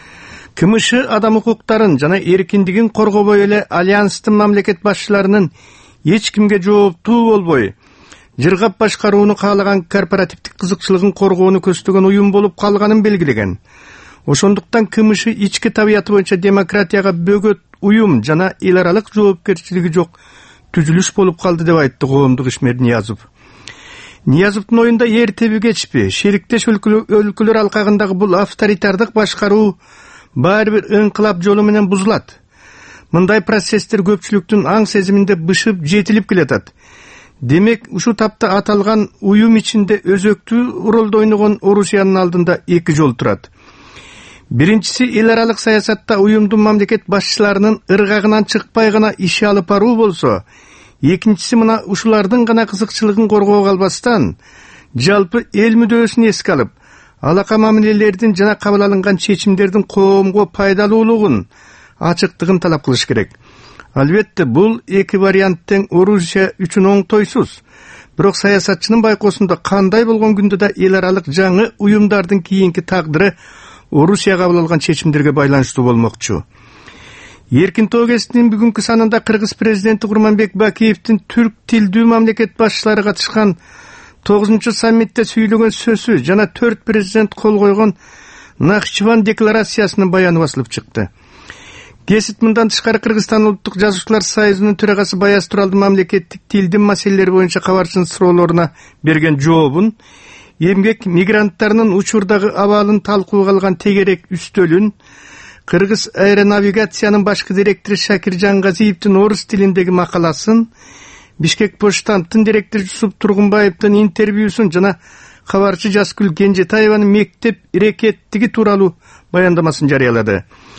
КМШ адам укуктарын жана эркиндигин коргобой эле альянстын мамлекет башчыларынын эч кимге жооптуу болбой, жыргап башкарууну каалаган корпоративдик кызыкчылыгын коргоону көздөгөн уюм болуп калганын белгилеген. Ошондуктан КМШ ички табияты боюнча демократияга бөгөт уюм жана эл аралык жоопкерчилиги жок түзүлүш болуп калды деп айтты коомдук ишмер Ниязов. Ниязовдун оюнда эртеби кечпи, шериктеш өлкөлөр алкагындагы бул авторитардык башкаруу баары бир ыңкылап жолу менен бузулат. Мындай процесстер көпчүлүктүн аң сезиминде бышып жетилип келатат. Демек, ушу тапта аталган уюм ичинде өзөктүү ролду ойногон Орусиянын алдында эки жол турат. Биринчиси, эл аралык саясатта уюмдун мамлекет башчыларынын ыргагынан чыкпай гана иш алып баруу болсо, экинчиси мына ушулардын гана кызыкчылыгын коргоо калбастан, жалпы эл мүдөөсүн эске алып, алака мамилелердин жана кабыл алынган чечимдердин коомго пайдалуулугун, ачыктыгын талап кылыш керек. Албетте, бул эки вариант тең Орусия үчүн оңтойсуз. Бирок саясатчынын байкоосунда кандай болгон күндө да эл аралык жаңы уюмдардын кийинки тагдыры Орусия кабыл алган чечимдерге байланыштуу болмокчу. Эркин тоо гезитинин бүгүнкү санында Кыргыз президенти Курманбек Бакиевдин түрк тилдүү мамлекет башчылары катышкан тогузунчу саммитте сүйлөгөн сөзү жана төрт президент кол койгон Нахчыван декларациясынын баяны басылып чыкты. Гезит мындан тышкары Кыргызстан улуттук жазуучулар союзунун төрагасы Баяз Туралдын мамлекеттик тилдин маселелери боюнча кабарчынын суроолоруна берген жообун, эмгек мигранттарынын учурдагы абалын талкууга алган тегерек үстөлүн, Кыргыз аэронавигациянын башкы директору Шакир Жангазиевдин орус тилиндеги макаласын, Бишкек поштамттын директору Жусуп Тургунбаевдин интервьюсун жана кабарчы Жазгүл Кенжетаеванын мектеп ирекеттиги тууралуу баяндамасын жарыялады.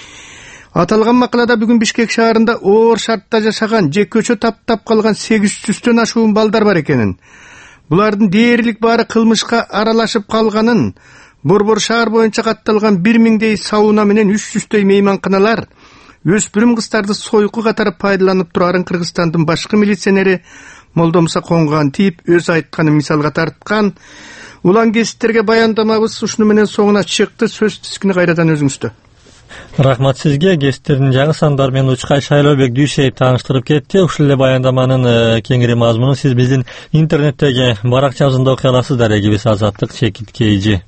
Аталган макалада бүгүн Бишкек шаарында оор шартта жашаган же көчө таптап калган сегиз жүздөн ашуун балдар бар экенин, булардын дээрлик баары кылмышка аралашып калганын, Борбор шаар боюнча катталган бир миңдей сауна менен үч жүздөй мейманканалар өспүрүм кыздарды сойку катары пайдаланып турарын Кыргызстандын башкы милиционери Молдомуса Коңган тип өз айтканын мисалга тарткан. Улан кесиптерге баяндамабыз ушуну менен соңуна чыкты. Сөз тискини кайрадан өзүңүздө. Рахмат сизге. Кесиптердин жаңы сандары менен Учкай Шайлообек Дүйшеев тааныштырып кетти. Ушул эле баяндаманын кеңири мазмунун сиз биздин интернеттеги баракчабызда окуй аласыздар. Эгибиз Азаттык Чекит Кейжи.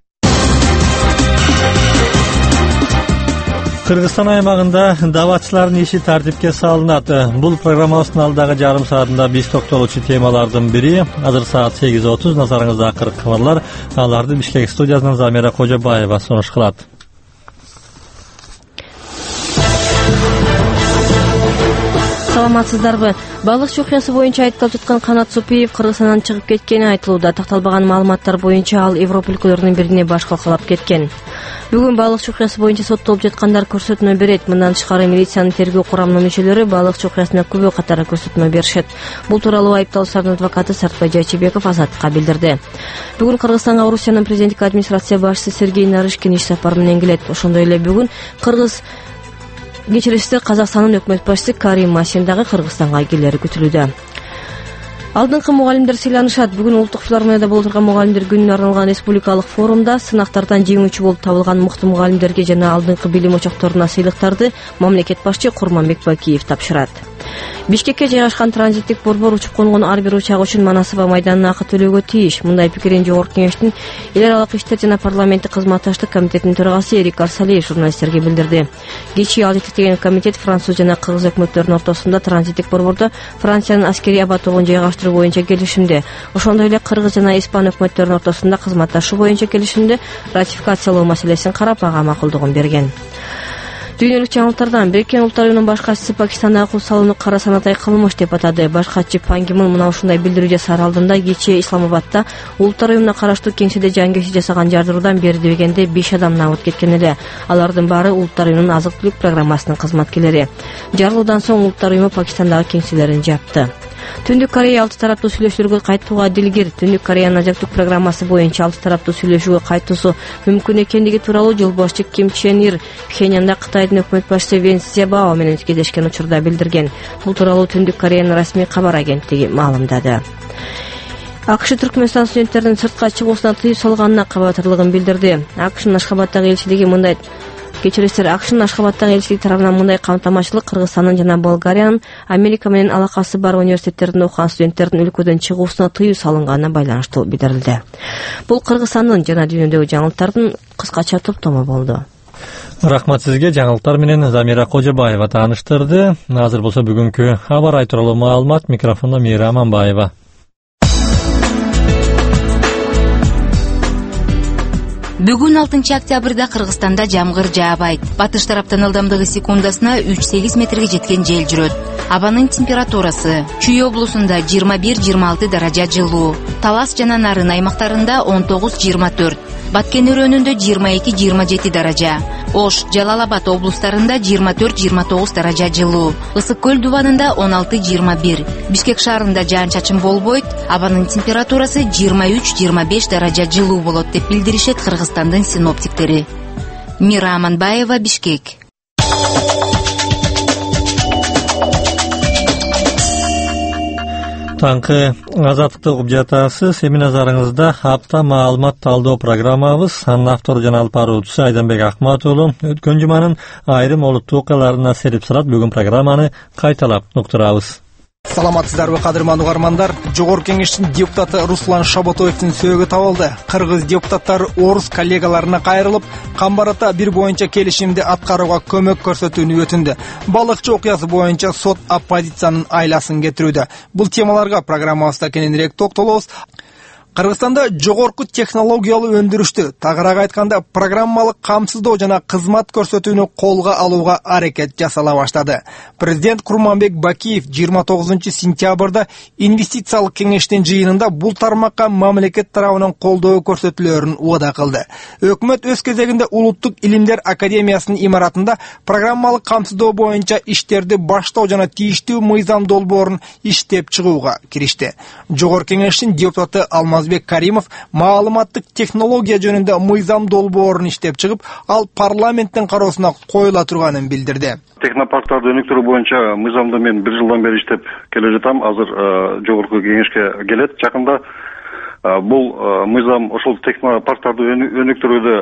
Кыргызстан аймагында даватчылардын иши тартипке салынат. Бул программабыздын алдагы жарым саатында биз токтолучу темалардын бири. Азыр саат сегиз отуз. Назарыңызда акыркы кабарлар. Аларды Бишкек студиясынан Замира Кожобаева сунуш кылат. Саламатсыздарбы? Балыкчы окуясы боюнча айтылып жаткан Канат Сопиев Кыргызстандан чыгып кеткени айтылууда. Такталбаган маалыматтар боюнча ал Европа өлкөлөрүнүн бирине баш калкалап кеткен. Бүгүн балыкчы окуясы боюнча соттолуп жаткандар көрсөтмө берет. Мындан тышкары милициянын тергөө курамынын мүчөлөрү балыкчы окуясына күбө катары көрсөтмө беришет. Бул тууралуу айыпталуучулардын адвокаты Сартбай Жайчыбеков Азаттыкка билдирди. Бүгүн Кыргызстанга Орусиянын президенттик администрация башчысы Сергей Нарышкин иш сапары менен келет. Ошондой эле бүгүн Кыргыз кечирисиз Казакстандын өкмөт башчысы Карим Масин дагы Кыргызстанга келери күтүлүүдө. Алдыңкы мугалимдер сыйланышат. Бүгүн улуттук филармонияда болуп турган мугалимдер күнүнө арналган республикалык форумда сынактардан жеңүүчү болуп табылган мыкты мугалимдерге жана алдыңкы билим очокторуна сыйлыктарды мамлекет башчы Курманбек Бакиев тапшырат. Бишкекке жайгашкан транзиттик борбор учуп конгон ар бир учак үчүн Манасова майданына акы төлөөгө тийиш. Мындай пикирин Жогорку Кеңештин эл аралык иштер жана парламенттик кызматташтык комитетинин төрагасы Эрик Арсалиев журналисттерге билдирди. Кечээ ал жетектеген комитет француз жана кыргыз өкмөттөрүнүн ортосунда транзиттик борбордо Франциянын аскери абаттоогун жайгаштыруу боюнча келишимде, ошондой эле кыргыз жана испан өкмөттөрүнүн ортосунда кызматташуу боюнча келишимде ратификациялоо маселесин карап ага макулдугун берген. Дүйнөлүк жаңылыктардан Бириккен Улуттар Уюмунун баш катчысы Пакистандагы кул салууну кара санатай кылмыш деп атады. Баш катчы Пан Ги Мун мына ушундай билдирүү жасаар алдында кечээ Исламабадда Улуттар Уюмуна караштуу кеңседе жангеши жасаган жардыруудан бери дегенде беш адам набыт кеткен эле. Алардын баары Улуттар Уюмунун азык-түлүк программасынын кызматкерлери. Жарылуудан соң Улуттар Уюму Пакистандагы кеңселерин жапты. Түндүк Корея алты тараптуу сүйлөшүүлөргө кайтууга дилгир. Түндүк Кореянын азык-түлүк программасы боюнча алты тараптуу сүйлөшүүгө кайтуусу мүмкүн экендиги тууралуу жолбошчу Ким Чен Ир Пхеньянда Кытайдын өкмөт башчысы Вен Цзябао менен кездешкен учурда билдирген. Бул тууралуу Түндүк Кореянын расмий кабар агенттиги маалымдады. АКШ Түркмөнстан студенттердин сыртка чыгуусуна тыюу салганына кабатырлыгын билдирди. АКШнын Ашхабаддагы элчилиги мындай Кечирисиздер, АКШнын Ашхабаддагы элчилиги тарабынан мындай камтамашылык Кыргызстандын жана Болгариянын Америка менен алакасы бар университеттердин окуган студенттердин өлкөдөн чыгуусуна тыюу салынганына байланыштуу билдирилди. Бул Кыргызстандын жана дүйнөдөгү жаңылыктардын кыскача топтому болду. Рахмат сизге. Жаңылыктар менен Замира Кожобаева тааныштырды. Азыр болсо бүгүнкү аба ай тууралуу маалымат. Микрофондо Мейра Аманбаева. Бүгүн алтынчы октябрда Кыргызстанда жамгыр жаабайт. Батыш тараптан ылдамдыгы секундасына үч сегиз метрге жеткен жел жүрөт. Абанын температурасы Чүй облусунда жыйырма бир жыйырма алты даража жылуу, Талас жана Нарын аймактарында он тогуз жыйырма төрт, Баткен өрөөнүндө жыйырма эки жыйырма жети даража, Ош, Жалал Абад облустарында жыйырма төрт жыйырма тогуз даража жылуу, Ысык көл дубанында он алты жыйырма бир, Бишкек шаарында жаан-чачын болбойт, абанын температурасы жыйырма үч жыйырма беш даража жылуу болот деп билдиришет Кыргызстандын синоптиктери. Мира Аманбаева, Бишкек. Таңкы азаттыкты угуп жатасыз. Эми назарыңызда апта маалымат талдоо программабыз. Анын автору жана алып баруучусу Айданбек Акмат уулу. Өткөн жуманын айрым олуттуу окуяларына серип салат. Бүгүн программаны кайталап уктурабыз. Саламатсыздарбы, кадырман угармандар. Жогорку Кеңештин депутаты Руслан Шабатоевдин сөөгү табылды. Кыргыз депутаттары орус коллегаларына кайрылып, камбарата бир боюнча келишимди аткарууга көмөк көрсөтүүнү өтүндү. Балыкчы окуясы боюнча сот оппозициянын айласын кетирүүдө. Бул темаларга программабызда кененирээк токтолобуз. Кыргызстанда жогорку технологиялуу өндүрүштү, тагыраак айтканда программалык камсыздоо жана кызмат көрсөтүүнү колго алууга аракет жасала баштады. Президент Курманбек Бакиев жыйырма тогузунчу сентябрда инвестициялык кеңештин жыйынында бул тармакка мамлекет тарабынан колдоо көрсөтүүлөрүн уада кылды. Өкмөт өз кезегинде Улуттук илимдер академиясынын имаратында программалык камсыздоо боюнча иштерди баштоо жана тийиштүү мыйзам долбоорун иштеп чыгууга киришти. Жогорку Кеңештин депутаты Алмаз Алмазбек Каримов маалыматтык технология жөнүндө мыйзам долбоорун иштеп чыгып, ал парламенттин кароосуна коюла турганын билдирди. Технопарктарды өнүктүрүү боюнча мыйзамды мен бир жылдан бери иштеп келе жатам. Азыр жогорку кеңешке келет. Жакында бул мыйзам ошол технопарктарды өнүктүрүүдө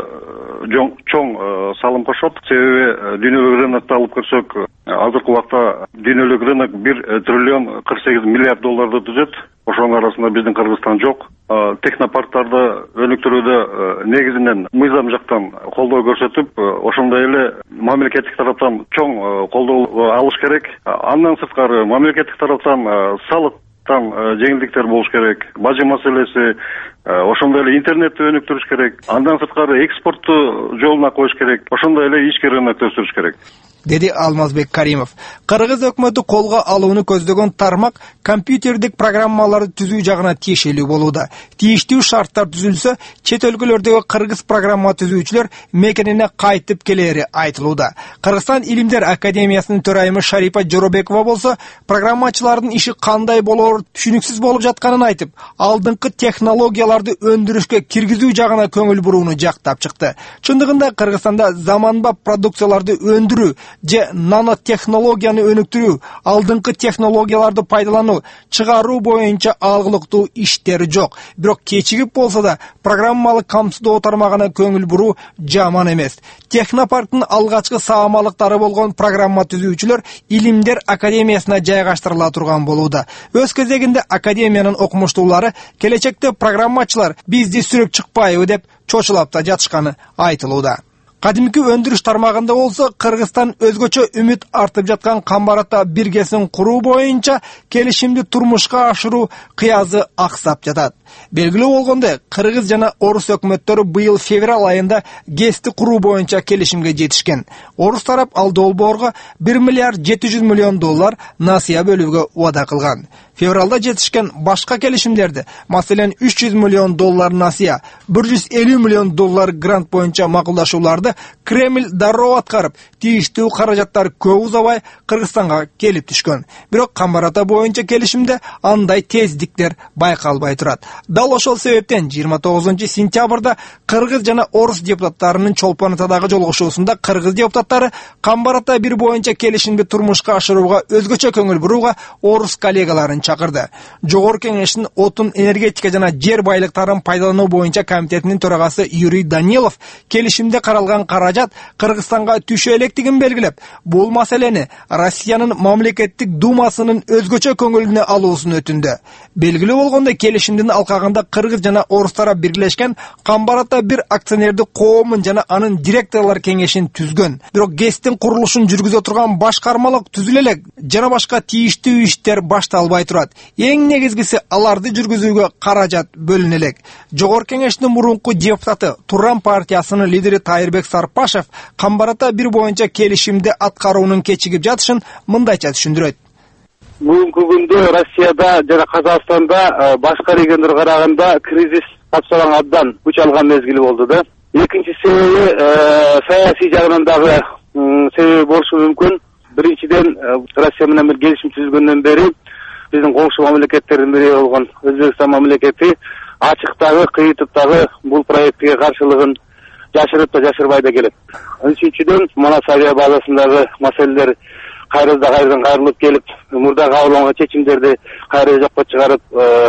чоң салым кошот. Себеби дүйнөлүк рынокто алып көрсөк, азыркы убакта дүйнөлүк рынок бир триллион кырк сегиз миллиард долларды түзөт. Ошонун арасында биздин Кыргызстан жок. Технопарктарды өнүктүрүүдө негизинен мыйзам жактан колдоо көрсөтүп, ошондой эле мамлекеттик тараптан чоң колдоо алыш керек. Андан сырткары мамлекеттик тараптан салык жеңилдиктер болуш керек. Бажы маселеси, ошондой эле интернетти өнүктүрүш керек. Андан сырткары экспортту жолуна коюш керек. Ошондой эле ички рынокто өстүрүш керек, деди Алмазбек Каримов. Кыргыз өкмөтү колго алууну көздөгөн тармак компьютердик программаларды түзүү жагына тиешелүү болууда. Тийиштүү шарттар түзүлсө, чет өлкөлөрдөгү кыргыз программа түзүүчүлөр мекенине кайтып келери айтылууда. Кыргызстан Илимдер академиясынын төрайымы Шарипа Жоробекова болсо, программачылардын иши кандай болоор түшүнүксүз болуп жатканын айтып, алдыңкы технологияларды өндүрүшкө киргизүү жагына көңүл бурууну жактап чыкты. Чындыгында Кыргызстанда заманбап продукцияларды өндүрүү же нанотехнологияны өнүктүрүү, алдыңкы технологияларды пайдалануу, чыгаруу боюнча алгылыктуу иштер жок. Бирок кечигип болсо да программалык камсыздоо тармагына көңүл буруу жаман эмес. Технопарктын алгачкы саамалыктары болгон программа түзүүчүлөр Илимдер академиясына жайгаштырыла турган болууда. Өз кезегинде академиянын окумуштуулары келечекте программачылар бизди сүрөп чыкпайбы деп чочулап да жатышканы айтылууда. Кадимки өндүрүш тармагында болсо, Кыргызстан өзгөчө үмүт артып жаткан Камбарата биргесин куруу боюнча келишимди турмушка ашыруу кыязы аксап жатат. Белгилүү болгондой, Кыргыз жана Орус өкмөттөрү быйыл февраль айында ГЭСти куруу боюнча келишимге жетишкен. Орус тарап ал долбоорго бир миллиард жети жүз миллион доллар насыя бөлүүгө убада кылган. Февралда жетишкен башка келишимдерди, маселен үч жүз миллион доллар насыя, бир жүз элүү миллион доллар грант боюнча макулдашууларды Кремль дароо аткарып, тийиштүү каражаттар көп узабай Кыргызстанга келип түшкөн. Бирок Камбарата боюнча келишимде андай тездиктер байкалбай турат. Дал ошол себептен жыйырма тогузунчу сентябрда Кыргыз жана Орус депутаттарынын Чолпон Атадагы жолугушуусунда Кыргыз депутаттары Камбарата бир боюнча келишимди турмушка ашырууга өзгөчө көңүл бурууга Орус коллегаларын чакырды. Жогорку кеңештин отун, энергетика жана жер байлыктарын пайдалануу боюнча комитетинин төрагасы Юрий Данилов келишимде каралган каражат Кыргызстанга түшө электигин белгилеп, бул маселени Россиянын мамлекеттик думасынын өзгөчө көңүлүнө алуусун өтүндү. Белгилүү болгондой, келишимдин алкагында Кыргыз жана Орус тарап биргелешкен Камбарата бир акционердик коомун жана анын директорлор кеңешин түзгөн. Бирок ГЭСтин курулушун жүргүзө турган башкармалык түзүлө элек жана башка тийиштүү иштер башталбай турат. Эң негизгиси аларды жүргүзүүгө каражат бөлүнө элек. Жогорку кеңештин мурунку депутаты, Туран партиясынын лидери Тайырбек Сарпашев Камбарата бир боюнча келишимди аткаруунун кечигип жатышын мындайча түшүндүрөт. Бүгүнкү күндө Россияда жана Казакстанда башка региондорго караганда кризис капсалаң абдан күч алган мезгили болду да. Экинчи себеби саясий жагынан дагы себеби болушу мүмкүн. Биринчиден, Россия менен бир келишим түзүлгөндөн бери биздин коңшу мамлекеттердин бири болгон Өзбекстан мамлекети ачыктагы, кыйытыптагы бул проектке каршылыгын жашырып да жашырбай да келет. Үчүнчүдөн, Манас авиа базасындагы маселелер кайрадан кайрадан кайрылып келип, мурда кабыл алынган чечимдерди кайра жокко чыгарып,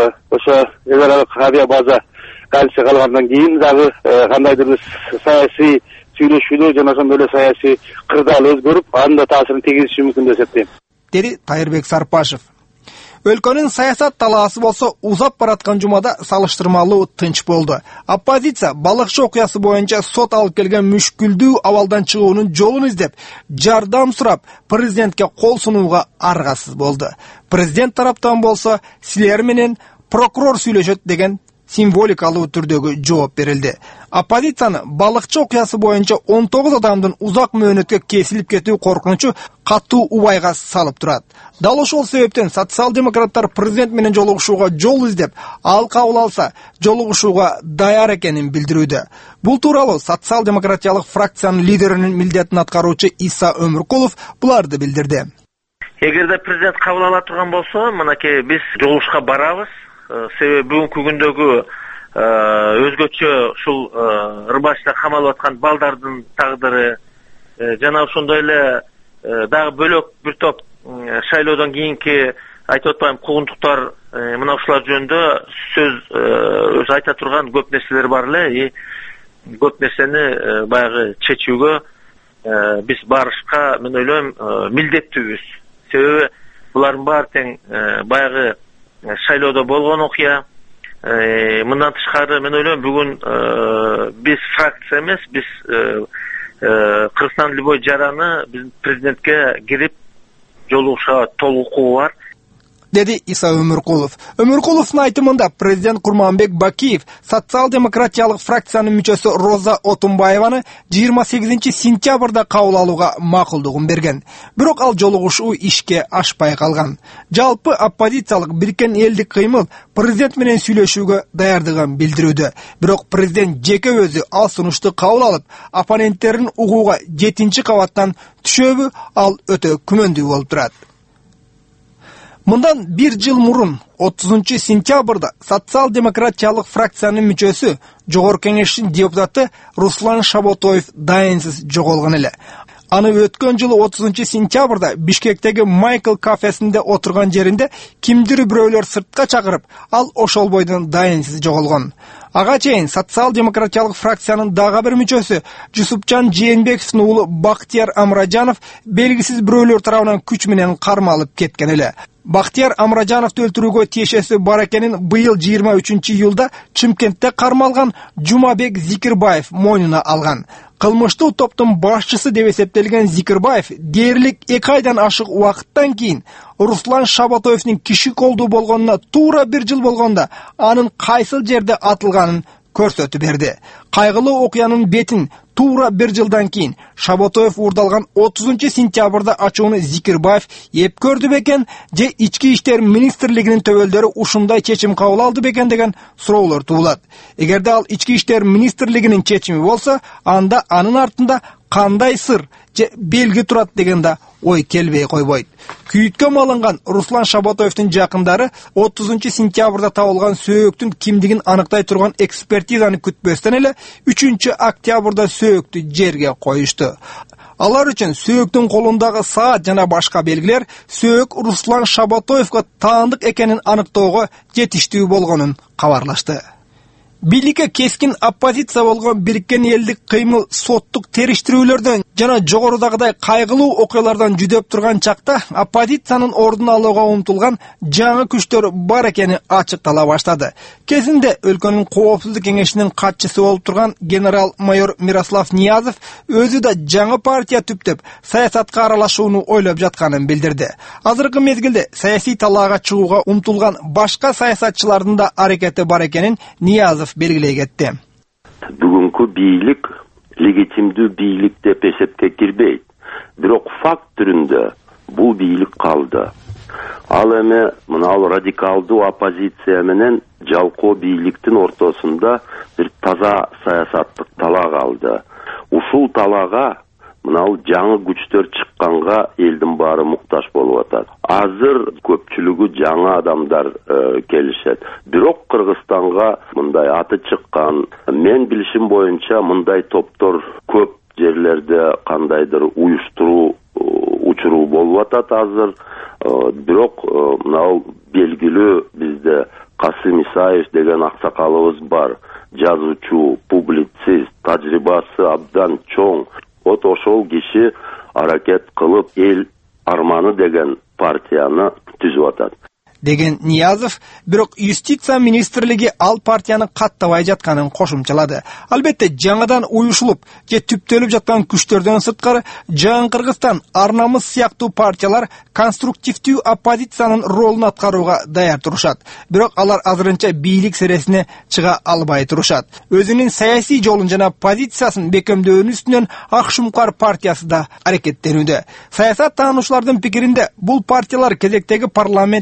ошо эл аралык авиа база калысы калгандан кийин дагы кандайдыр бир саясий сүйлөшүүлөр жана ошондой эле саясий кырдаал өзгөрүп, анын да таасирин тийгизиши мүмкүн деп эсептейм, деди Тайырбек Сарпашев. Өлкөнүн саясат талаасы болсо узап бараткан жумада салыштырмалуу тынч болду. Оппозиция балыкчы окуясы боюнча сот алып келген мүшкүлдүү абалдан чыгуунун жолун издеп, жардам сурап, президентке кол сунууга аргасыз болду. Президент тараптан болсо, силер менен прокурор сүйлөшөт деген символикалуу түрдөгү жооп берилди. Оппозициянын балыкчы окуясы боюнча он тогуз адамдын узак мөөнөткө кесилип кетүү коркунучу катуу убайга салып турат. Дал ошол себептен социал-демократтар президент менен жолугушууга жол издеп, ал кабыл алса, жолугушууга даяр экенин билдирүүдө. Бул тууралуу социал-демократиялык фракциянын лидеринин милдетин аткаруучу Иса Өмүркулов буларды билдирди. Эгерде президент кабыл ала турган болсо, мынакей биз жолугушууга барабыз. Себеби бүгүнкү күндөгү өзгөчө ушул ырбашта камалып аткан балдардын тагдыры жана ошондой эле дагы бөлөк бир топ шайлоодон кийинки айтып атпайм куугунтуктар мына ушулар жөнүндө сөз өзү айта турган көп нерселер бар эле и көп нерсени баягы чечүүгө биз барышка мен ойлойм милдеттүүбүз. Себеби булардын баары тең баягы шайлоодо болгон окуя. Мындан тышкары мен ойлойм бүгүн биз фракция эмес, биз Кыргызстан любой жараны биздин президентке кирип жолугушууга толук укугу бар, деди Иса Өмүркулов. Өмүркуловдун айтымында президент Курманбек Бакиев социал-демократиялык фракциянын мүчөсү Роза Отунбаеваны жыйырма сегизинчи сентябрда кабыл алууга макулдугун берген. Бирок ал жолугушуу ишке ашпай калган. Жалпы оппозициялык Бириккен элдик кыймыл президент менен сүйлөшүүгө даярдыгын билдирүүдө. Бирок президент жеке өзү ал сунушту кабыл алып, оппоненттерин угууга жетинчи кабаттан түшөбү, ал өтө күмөндүү болуп турат. Мындан бир жыл мурун отузунчу сентябрда социал-демократиялык фракциянын мүчөсү, Жогорку Кеңештин депутаты Руслан Шаботоев дайынсыз жоголгон эле. Аны өткөн жылы отузунчу сентябрда Бишкектеги Майкл кафесинде отурган жеринде кимдир бирөөлөр сыртка чакырып, ал ошол бойдон дайынсыз жоголгон. Ага чейин социал-демократиялык фракциянын дагы бир мүчөсү Жусупжан Жээнбековдун уулу Бактияр Амражанов белгисиз бирөөлөр тарабынан күч менен кармалып кеткен эле. Бактияр Амражановду өлтүрүүгө тиешеси бар экенин быйыл жыйырма үчүнчү июлда Чымкентте кармалган Жумабек Зикирбаев мойнуна алган. Кылмыштуу топтун башчысы деп эсептелген Зикирбаев дээрлик эки айдан ашык убакыттан кийин Руслан Шаботоевдун киши колдуу болгонуна туура бир жыл болгондо анын кайсыл жерде атылганын көрсөтүп берди. Кайгылуу окуянын бетин туура бир жылдан кийин Шаботоев уурдалган отузунчу сентябрда ачууну Зикирбаев эп көрдү бекен же ички иштер министрлигинин төбөлдөрү ушундай чечим кабыл алды бекен деген суроолор туулат. Эгерде ал ички иштер министрлигинин чечими болсо, анда анын артында кандай сыр же белги турат деген да ой келбей койбойт. Күйүткө малынган Руслан Шаботоевдун жакындары отузунчу сентябрда табылган сөөктүн кимдигин аныктай турган экспертизаны күтпөстөн эле үчүнчү октябрда сөөктү жерге коюшту. Алар үчүн сөөктүн колундагы саат жана башка белгилер сөөк Руслан Шаботоевго таандык экенин аныктоого жетиштүү болгонун кабарлашты. Бийликке кескин оппозиция болгон Бириккен элдик кыймыл соттук териштирүүлөрдөн жана жогорудагыдай кайгылуу окуялардан жүдөп турган чакта оппозициянын ордун алууга умтулган жаңы күчтөр бар экени ачыктала баштады. Кезинде өлкөнүн коопсуздук кеңешинин катчысы болуп турган генерал-майор Мирослав Ниязов өзү да жаңы партия түптөп саясатка аралашууну ойлоп жатканын билдирди. Азыркы мезгилде саясий талаага чыгууга умтулган башка саясатчылардын да аракети бар экенин Ниязов белгилей кетти. Бүгүнкү бийлик легитимдүү бийлик деп эсепке кирбейт. Бирок факт түрүндө бул бийлик калды. Ал эми мына радикалдуу оппозиция менен жалкоо бийликтин ортосунда бир таза саясаттык талаа калды. Ушул талаага мына жаңы күчтөр чыкканга элдин баары муктаж болуп атат. Азыр көпчүлүгү жаңы адамдар э, келишет. Бирок Кыргызстанга мындай аты чыккан, мен билишим боюнча мындай топтор көп жерлерде кандайдыр уюштуруу учуруу болуп атат азыр. Э, бирок э, мына белгилүү бизде Касым Исаев деген аксакалыбыз бар. Жазуучу, публицист, тажрыйбасы абдан чоң. Вот ошол киши аракет кылып эл арманы деген партияны түзүп атат. Деген Ниязов, бирок юстиция министрлиги ал партияны каттабай жатканын кошумчалады. Албетте жаңадан уюшулуп же түптөлүп жаткан күчтөрдөн сырткары Жаңы Кыргызстан, Ар намыс сыяктуу партиялар конструктивдүү оппозициянын ролун аткарууга даяр турушат. Бирок алар азырынча бийлик сересине чыга албай турушат. Өзүнүн саясий жолун жана позициясын бекемдөөнүн үстүнөн Ак Шумкар партиясы да аракеттенүүдө. Саясат таануучулардын пикиринде бул партиялар кезектеги парламенттик шайлоо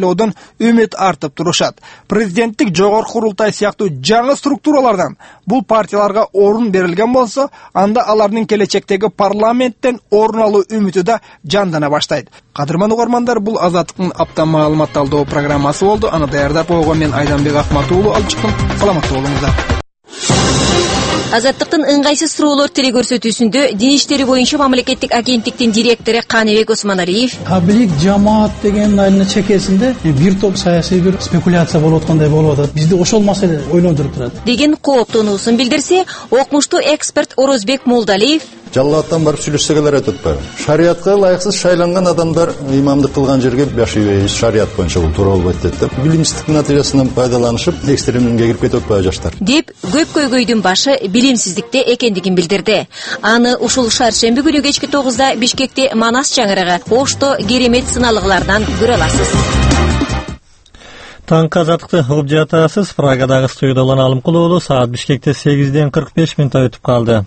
шайлоодон үмүт артып турушат. Президенттик жогорку курултай сыяктуу жаңы структуралардан бул партияларга орун берилген болсо, анда алардын келечектеги парламенттен орун алуу үмүтү да жандана баштайт. Кадырман угармандар, бул Азаттыктын апта маалымат талдоо программасы болду. Аны даярдап койгон мен Айданбек Акмат уулу алып чыктым. Саламатта болуңуздар. Азаттыктын ыңгайсыз суроолор телекөрсөтүүсүндө Дин иштери боюнча мамлекеттик агенттиктин директору Каныбек Осмоналиев таблик жамаат деген айнын чекесинде бир топ саясий бир спекуляция болуп аткандай болуп атат. Бизди ошол маселе ойлондуруп турат деген кооптонуусун билдирсе, окумуштуу эксперт Орозбек Молдалиев жаллааттан барып сүйлөшсөк эле атпайбы? Шариатка ылайыксыз шайланган адамдар имамдык кылган жерге башыйбайбыз, шариат боюнча бул туура болбойт деп. Билимсиздиктин натыйжасынан пайдаланышып, экстремизмге кирип кетип атпайбы жаштар? деп көп көйгөйдүн башы билимсиздикте экендигин билдирди. Аны ушул шаршемби күнү кечки тогузда Бишкекте Манас чаңырыгы Ошто керемет сыналыгылардан көрө аласыз. Таң Азаттыкты угуп жатасыз. Прагадагы студияда улан Алым Кулуулу. Саат Бишкекте сегизден кырк беш мүнөт өтүп калды.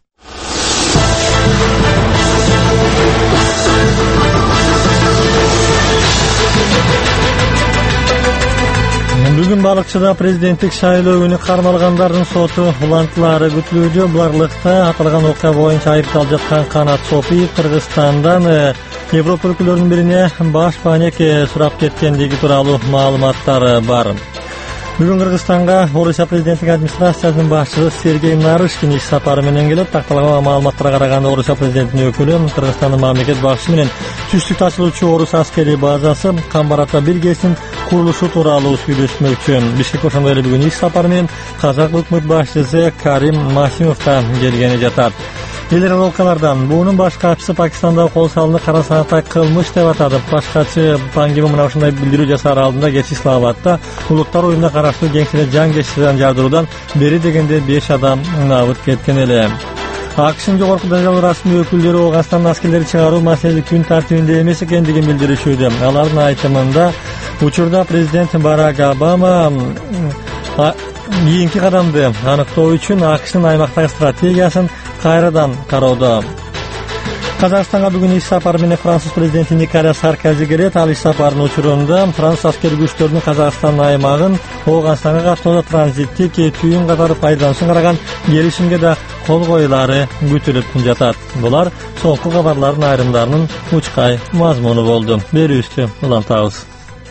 Бүгүн балыкчыда президенттик шайлоо күнү кармалгандардын соту улантылары күтүлүүдө. Буларлыкта аталган окуя боюнча айыпталып жаткан Канат Сопиев Кыргызстандан Европа өлкөлөрүнүн бирине баш паанек сурап кеткендиги тууралуу маалыматтар бар. Бүгүн Кыргызстанга Орусия президенттик администрациясынын башчысы Сергей Нарышкин иш сапары менен келет. Такталган маалыматтарга караганда Орусия президентинин өкүлү Кыргызстандын мамлекет башчысы менен түштүк тачылуучу Орус аскерий базасы Камбарата биргесинин курулушу тууралуу сүйлөшмөкчү. Бишкек ошондой эле бүгүн иш сапары менен Казак өкмөт башчысы Карим Масимов да келгени жатат. Элер алкалардан буунун баш катчысы Пакистанда кол салынып кара сааттай кылмыш деп атады. Баш катчы Пан Ги Мун мына ушундай билдирүү жасаар алдында кечки Исламабадта улуттар уюмуна караштуу кеңседе жан кечирген жардыруудан бери дегенде беш адам набыт кеткен эле. АКШнын жогорку деңгээлдеги расмий өкүлдөрү Ооганстандын аскерлери чыгаруу маселеси күн тартибинде эмес экендигин билдиришүүдө. Алардын айтымында учурда президент Барак Обама кийинки кадамды аныктоо үчүн АКШнын аймактагы стратегиясын кайрадан кароодо. Казакстанга бүгүн иш сапары менен Француз президенти Николя Саркози келет. Ал иш сапарынын учурунда Француз аскери күчтөрүнүн Казакстан аймагын Ооганстанга каттоодо транзиттик этүүн катары пайдаланышын караган келишимге да кол коюлары күтүлүп жатат. Булар соңку кабарлардын айрымдарынын учкай мазмуну болду. Берүүбүздү улантабыз.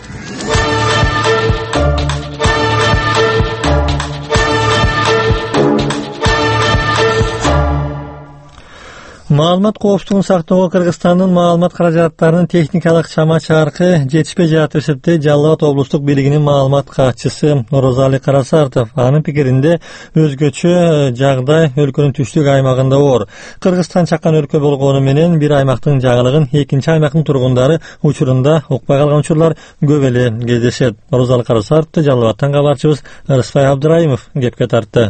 Маалымат коопсуздугун сактоого Кыргызстандын маалымат каражаттарынын техникалык чама-чаркы жетишпей жатыр эсептейт Жалал Абад облустук бийлигинин маалымат катчысы Розали Карасартов. Анын пикиринде өзгөчө жагдай өлкөнүн түштүк аймагында бар. Кыргызстан чакан өлкө болгону менен бир аймактын жаңылыгын экинчи аймактын тургундары учурунда укпай калган учурлар көп эле кездешет. Розали Карасартовду Жалал Абадтан кабарчыбыз Рыспай Абдыраимов кепке тартты.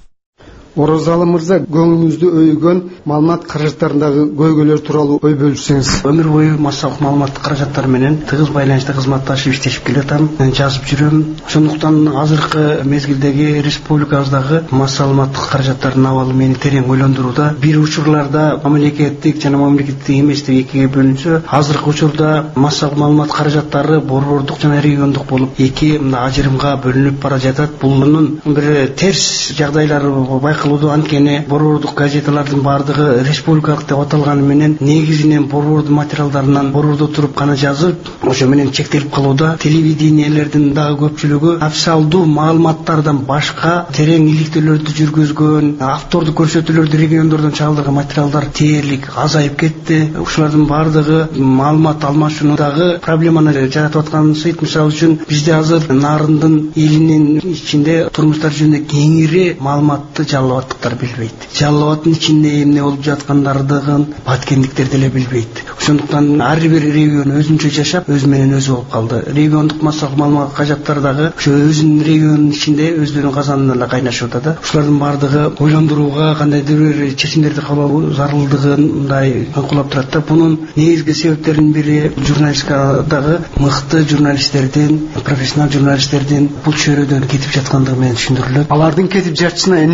Орозалы мырза, көңүлүңүздү өйгөн маалымат каражаттарындагы көйгөйлөр тууралуу ой бөлүшсөңүз. Өмүр бою массалык маалымат каражаттары менен тыгыз байланышта кызматташып иштешип келатам, жазып жүрөм. Ошондуктан азыркы мезгилдеги республикабыздагы массалык каражаттарынын абалы мени терең ойлондурууда. Бир учурларда мамлекеттик жана мамлекеттик эмес деп экиге бөлүнсө, азыркы учурда массалык маалымат каражаттары борбордук жана региондук болуп эки ажырымга бөлүнүп бара жатат. Бунун бир терс жагдайлары байкалат. Анткени борбордук газеталардын баардыгы республикалык деп аталганы менен негизинен борбордун материалдарынан борбордо туруп гана жазып, ошо менен чектелип калууда. Телевидениелердин дагы көпчүлүгү официалдуу маалыматтардан башка терең иликтөөлөрдү жүргүзгөн, автордук көрсөтүүлөрдү региондордон чыгарылган материалдар дээрлик азайып кетти. Ушулардын баардыгы маалымат алмашуунудагы проблеманы жаратып атканын мисалы үчүн бизде азыр Нарындын элинин ичинде турмуштар жөнүндө кеңири маалыматты Жалал Абадтыктар билбейт. Жалал Абадтын ичинде эмне болуп жаткандардыгын баткендиктер деле билбейт. Ошондуктан ар бир регион өзүнчө жашап, өз менен өзү болуп калды. Региондук массалык маалымат каражаттардагы ошо өзүнүн регионунун ичинде өздөрүнүн казанында эле кайнашууда да. Ушулардын баардыгы ойлондурууга, кандайдыр бир чечимдерди кабыл алуу зарылдыгын мындай аnkулап турат да. Бунун негизги себептеринин бири журналистикадагы мыкты журналисттердин, профессионал журналисттердин бул чөйрөдөн кетип жаткандыгы менен түшүндүрүлөт. Алардын кетип жатышына эмне себеп болуп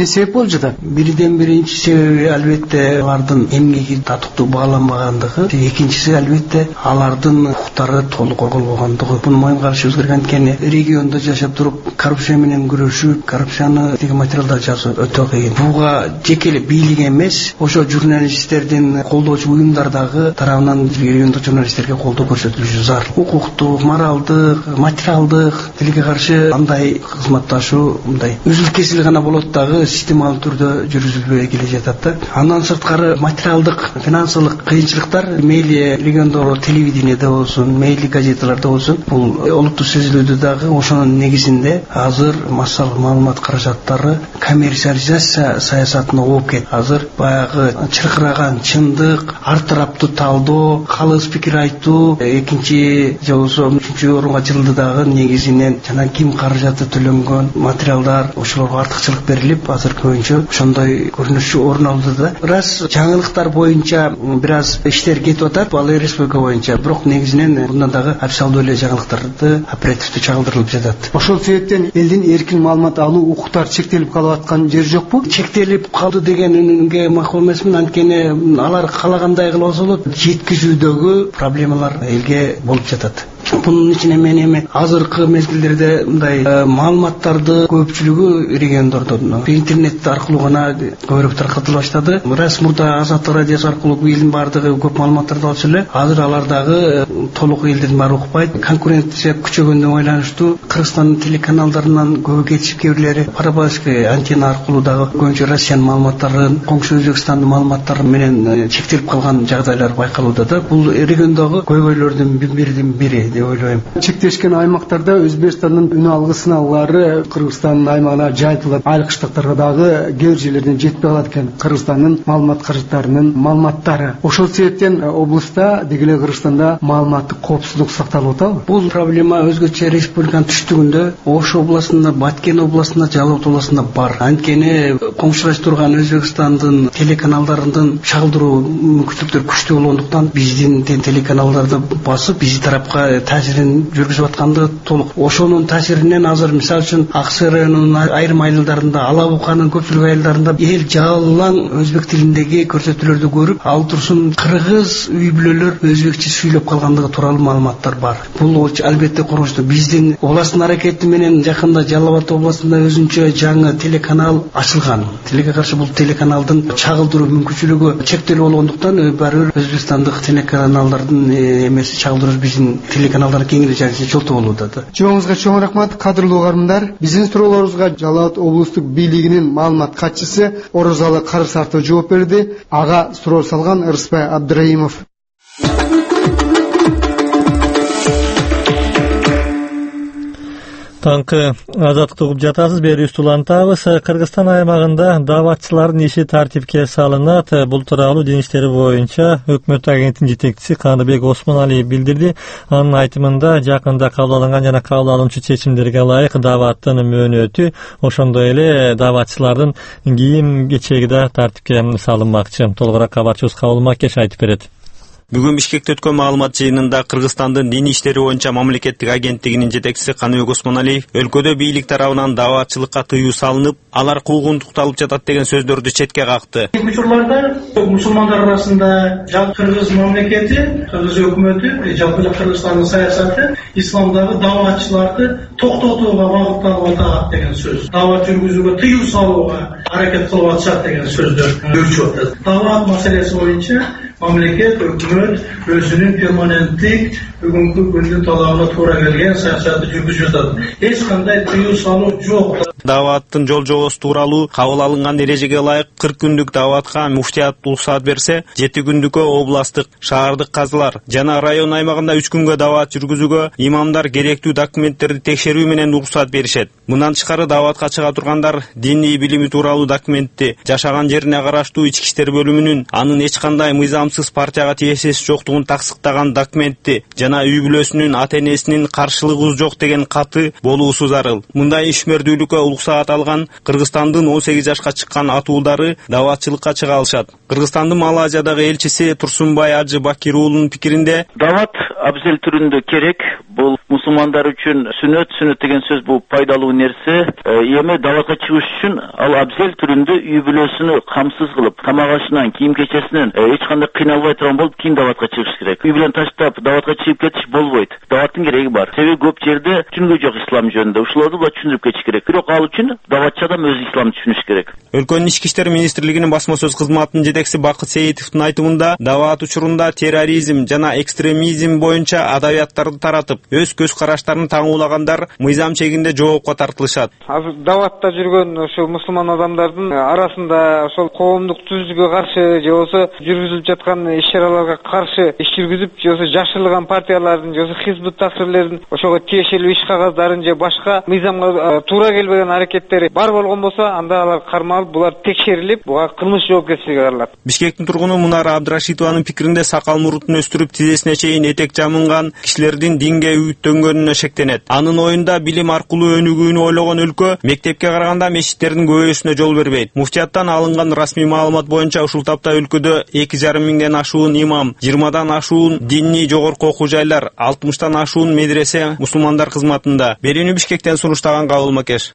болуп жатат. Бирден биринчи себеби албетте алардын эмгеги татыктуу бааланбагандыгы, экинчиси албетте алардын укуктары толук корголбогондугу. Буну моюнга алышыбыз керек. Анткени региондо жашап туруп коррупция менен күрөшүп, коррупцияны деген материалдар жазуу өтө кыйын. Буга жеке эле бийлик эмес, ошо журналисттердин колдоочу уюмдардагы тарабынан региондо журналисттерге колдоо көрсөтүлүшү зарыл. Укуктук, моралдык, материалдык тилге каршы андай кызматташуу мындай үзүл кесил гана болот дагы системалык түрдө жүргүзүлбөй келе жатат да. Андан сырткары материалдык, финансылык кыйынчылыктар мейли региондо телевидениеде болсун, мейли газеталарда болсун, бул олуттуу сезилүүдө дагы ошонун негизинде азыр массалык маалымат каражаттары коммерциализация саясатына ооп кетти. Азыр баягы чыркыраган чындык, ар тараптуу талдоо, калыс пикир айтуу, экинчи же болбосо үчүнчү орунга жылды дагы негизинен жана ким каражаты төлөнгөн материалдар ошолорго артыкчылык берилип, азыр көбүнчө ошондой көрүнүш орун алды да. Бираз жаңылыктар боюнча бир аз иштер кетип атат Бала Республика боюнча, бирок негизинен мындан дагы абсалдуу эле жаңылыктарды оперативдүү чагылдырылып жатат. Ошол себептен элдин эркин маалымат алуу укуктары чектелип калып аткан жер жокпу? Чектелип калды дегенге макул эмесмин, анткени алар каалагандай кылып алса болот. Жеткизүүдөгү проблемалар элге болуп жатат. Bunun içine men эми азыркы мезгилдерде мындай маалыматтарды көпчүлүгү региондордо интернет аркылуу гана көбүрөөк таркатыла баштады. Рас мурда Азаттык радиосу аркылуу элдин баардыгы көп маалыматтарды алчу эле. Азыр алардагы толук элдин баары укпайт. Конкуренция күчөгөндөн байланыштуу Кыргызстандын телеканалдарынан көбү кетишип, кээ бирлери параболический антенна аркылуу дагы көбүнчө Россиянын маалыматтарын, коңшу Өзбекстандын маалыматтары менен чектелип калган жагдайлар байкалууда да. Бул региондогу көйгөйлөрдүн биринин бири деп ойлойм. Чектешкен аймактарда Өзбекстандын үн алгы сыналгылары Кыргызстандын аймагына жайылтылып, айыл кыштыктарга дагы кээ бир жерлерден жетпей калат экен Кыргызстандын маалымат каражаттарынын маалыматтары. Ошол себептен облуста дегеле Кыргызстанда маалыматтык коопсуздук сакталып атабы? Бул проблема өзгөчө республиканын түштүгүндө, Ош областында, Баткен областында, Жалал Абад областында бар. Анткени коңшулашып турган Өзбекстандын телеканалдарынын чагылдыруу мүмкүнчүлүктөрү күчтүү болгондуктан биздин телеканалдарды басып, биздин тарапка таасирин жүргүзүп атканды толук. Ошонун таасиринен азыр мисалы үчүн Ак Сай районунун айрым айылдарында, Ала Буканын көпчүлүк айылдарында эл жалаң өзбек тилиндеги көрсөтүүлөрдү көрүп, ал турсун кыргыз үй бүлөлөр өзбекче сүйлөп калгандыгы тууралуу маалыматтар бар. Бул албетте коркунучтуу. Биздин областтын аракети менен жакында Жалал Абад областында өзүнчө жаңы телеканал ачылган. Тилге каршы бул телеканалдын чагылдыруу мүмкүнчүлүгү чектелүү болгондуктан баары бир өзбекстандык телеканалдардын эмеси чагылдыруу биздин телеканалдар кеңири жайсы чолтоо болууда да. Жоңузга чоң рахмат, кадырлуу угармандар. Биздин суроолорубузга Жалал Абад облустук бийлигинин маалымат катчысы Орозалы Карысартов жооп берди. Ага суроо салган Ырысбай Абдыраимов. Таңкы азаттык угуп жатасыз, бери устулантабыз. Кыргызстан аймагында даватчылардын иши тартипке салынат. Бул тууралуу Дин иштери боюнча өкмөт агенттигинин жетекчиси Каныбек Осмоналиев билдирди. Анын айтымында жакында кабыл алынган жана кабыл алынчу чечимдерге ылайык даваттын мөөнөтү, ошондой эле даватчылардын кийим кечеги да тартипке салынмакчы. Толугураак кабарчыбыз Кабыл Макеш айтып берет. Бүгүн Бишкекте өткөн маалымат жыйынында Кыргызстандын Дин иштери боюнча мамлекеттик агенттигинин жетекчиси Каныбек Осмоналиев өлкөдө бийлик тарабынан даватчылыкка тыюу салынып, алар куугунтукталып жатат деген сөздөрдү четке какты. Учурларда мусулмандар арасында жалпы Кыргыз мамлекети, Кыргыз өкмөтү, жалпы Кыргызстандын саясаты исламдагы даватчыларды токтотууга багытталып атат деген сөз. Дават жүргүзүүгө тыюу салууга аракет кылып атышат деген сөздөр жүрүп атат. Дават маселеси боюнча мамлекет, өкмөт өзүнүн перманенттик бүгүнкү күндүн талабына туура келген саясатты жүргүзүп жатат. Эч кандай тыюу салуу жок. Даваттын жол жобосу тууралуу кабыл алынган эрежеге ылайык кырк күндүк даватка муфтият уруксат берсе, жети күндүккө областтык, шаардык казылар жана район аймагында үч күнгө дават жүргүзүүгө имамдар керектүү документтерди текшерүү менен уруксат беришет. Мындан тышкары даватка чыга тургандар диний билими тууралуу документти жашаган жерине караштуу ички иштер бөлүмүнүн анын эч кандай мыйзамсыз партияга тиешеси жоктугун таксыктаган документти жана үй бүлөсүнүн ата-энесинин каршылыгы жок деген каты болуусу зарыл. Мындай ишмердүүлүккө уруксаат алган Кыргызстандын он сегиз жашка чыккан атуулдары даватчылыкка чыга алышат. Кыргызстандын Малайзиядагы элчиси Турсунбай Ажы Бакир уулунун пикиринде, дават абзел түрүндө керек. Бул мусулмандар үчүн сүннөт, сүннөт деген сөз бул пайдалуу нерсе. Эми даватка чыгыш үчүн ал абзел түрүндө үй бүлөсүнө камсыз кылып, тамак ашынан, кийим кечесинен эч кандай кыйналбай турган болуп, кийин даватка чыгыш керек. Үй бүлөнү таштап даватка чыгып кетиш болбойт. Даваттын кереги бар. Себеби көп жерде түшүнгө жок ислам жөнүндө. Ушуларды була түшүндүрүп кетиш керек. Бирок ал үчүн даватчы адам өз исламды түшүнүш керек. Өлкөнүн ички иштер министрлигинин басма сөз кызматынын жетекчиси Бакыт Сейитовдун айтымында, даваат учурунда терроризм жана экстремизм боюнча адабияттарды таратып, өз көз караштарын таңуулагандар мыйзам чегинде жоопко тартылышат. Азыр даватта жүргөн ошол мусулман адамдардын арасында ошол коомдук түзүүгө каршы же болбосо жүргүзүлүп жаткан иш-чараларга каршы иш жүргүзүп, же болбосо жашырылган партиялардын, же болбосо хизбут таксирлердин ошого тиешелүү иш кагаздарын же башка мыйзамга туура келбеген аракеттери бар болгон болсо, анда алар кармалып, булар текшерилип, буга кылмыш жоопкерчилиги каралат. Бишкектин тургуну Мунара Абдрашитованын пикиринде сакал мурутун өстүрүп, тизесине чейин этек жамынган кишилердин динге үгүттөнгөнүнө шектенет. Анын оюнда билим аркылуу өнүгүүнү ойлогон өлкө мектепке караганда мечиттердин көбөйүүсүнө жол бербейт. Муфтияттан алынган расмий маалымат боюнча ушул тапта өлкөдө эки жарым миңден ашуун имам, жыйырмадан ашуун диний жогорку окуу жайлар, алтымыштан ашуун медресе мусулмандар кызматында. Берүүнү Бишкектен сунуштаган Кабыл Макеш.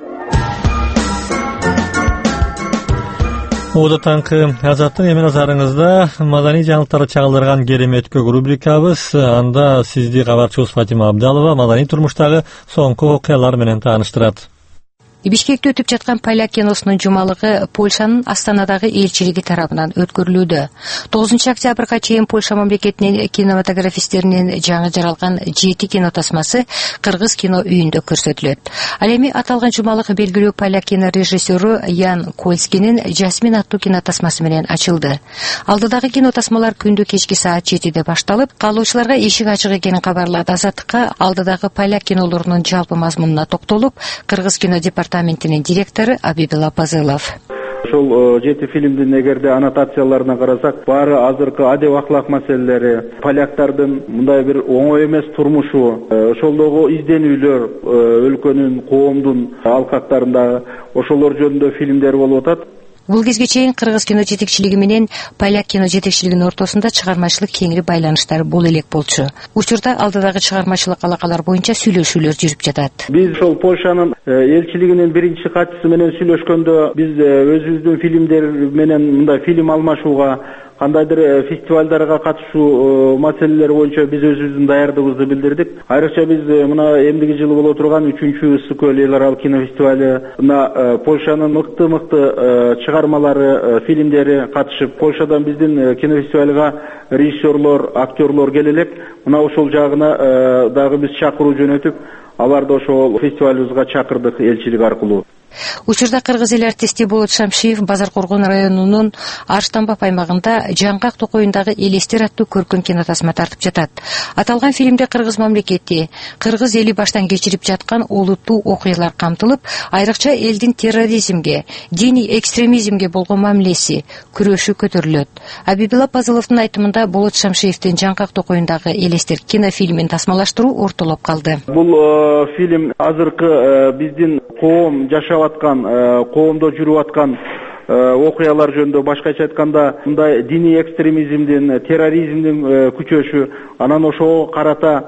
Ода таңкы Азаттын эми назарыңызда маданий жаңылыктарды чагылдырган кереметтүү рубрикабыз. Анда сизди кабарчыбыз Фатима Абдалова маданий турмуштагы соңку окуялар менен тааныштырат. Бишкекте өтүп жаткан поляк киносунун жумалыгы Польшанын Астанадагы элчилиги тарабынан өткөрүлүүдө. тогузунчу октябрга чейин Польша мамлекетинин кинематографисттеринин жаңы жаралган жети кино тасмасы кыргыз кино үйүндө көрсөтүлөт. Ал эми аталган жумалык белгилүү поляк кино режиссеру Ян Кольскинин Жасмин аттуу кино тасмасы менен ачылды. Алдыдагы кино тасмалар күндү кечки саат жетиде башталып, каалоочуларга эшик ачык экенин кабарлады Азаттыкка. Алдыдагы поляк кинолорунун жалпы мазмунуна токтолуп, кыргыз кино департаментинин директору Абибила Пазылов. Ошол жети фильмдин эгерде аннотацияларына карасак, баары азыркы адеп ахлак маселелери, поляктардын мындай бир оңой эмес турмушу, ошолдогу изденүүлөр, өлкөнүн, коомдун алкактарындагы ошолор жөнүндө фильмдер болуп атат. Бул кезге чейин кыргыз кино жетекчилиги менен поляк кино жетекчилигинин ортосунда чыгармачылык кеңири байланыштар боло элек болчу. Учурда алдыдагы чыгармачылык алакалар боюнча сүйлөшүүлөр жүрүп жатат. Биз ошол Польшанын элчилигинин биринчи катчысы менен сүйлөшкөндө биз өзүбүздүн фильмдер менен мындай фильм алмашууга, кандайдыр фестивалдарга катышуу маселелери боюнча биз өзүбүздүн даярдыгыбызды билдирдик. Айрыкча биз мына эмдиги жылы боло турган үчүнчү ысык көл эл аралык кино фестивалына Польшанын мыкты-мыкты чыгармалары, фильмдери катышып, Польшадан биздин кинофестивалга режиссерлор, актерлор келе элек. Мына ошол жагына дагы биз чакыруу жөнөтүп, аларды ошол фестивалыбызга чакырдык элчилик аркылуу. Учурда кыргыз эл артисти Болот Шамшиев Базаркоргон районунун Арыштанбап аймагында Жаңгак токоюндагы элестер аттуу көркөм кино тасма тартып жатат. Аталган фильмде кыргыз мамлекети, кыргыз эли баштан кечирип жаткан олуттуу окуялар камтылып, айрыкча элдин терроризмге, диний экстремизмге болгон мамилеси, күрөшү көтөрүлөт. Абибила Пазыловдун айтымында Болот Шамшиевдин Жаңгак токоюндагы элестер кинофильмин тасмалаштыруу ортолоп калды. Бул фильм азыркы биздин коом жашап аткан, коомдо жүрүп аткан окуялар жөнүндө, башкача айтканда, мындай диний экстремизмдин, терроризмдин күчөшү, анан ошого карата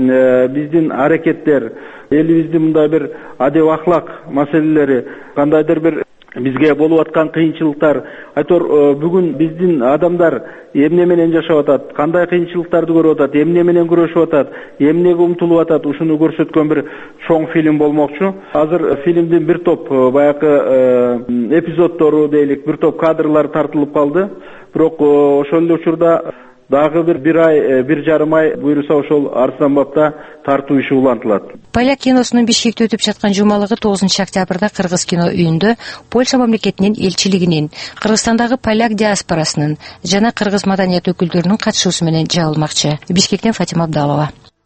биздин аракеттер, элибиздин мындай бир адеп ахлак маселелери, кандайдыр бир бизге болуп аткан кыйынчылыктар, айтор бүгүн биздин адамдар эмне менен жашап атат, кандай кыйынчылыктарды көрүп атат, эмне менен күрөшүп атат, эмнеге умтулуп атат, ушуну көрсөткөн бир чоң фильм болмокчу. Азыр фильмдин бир топ баягы эпизоддору дейлик, бир топ кадрлар тартылып калды. Бирок ошол эле учурда дагы бир бир ай, бир жарым ай буйруса ошол Арыстанбапта тартуу иши улантылат. Поляк киносунун Бишкекте өтүп жаткан жумалыгы тогузунчу октябрда кыргыз кино үйүндө Польша мамлекетинин элчилигинин, Кыргызстандагы поляк диаспорасынын жана кыргыз маданият өкүлдөрүнүн катышуусу менен жабылмакчы. Бишкектен Фатима Абдалова.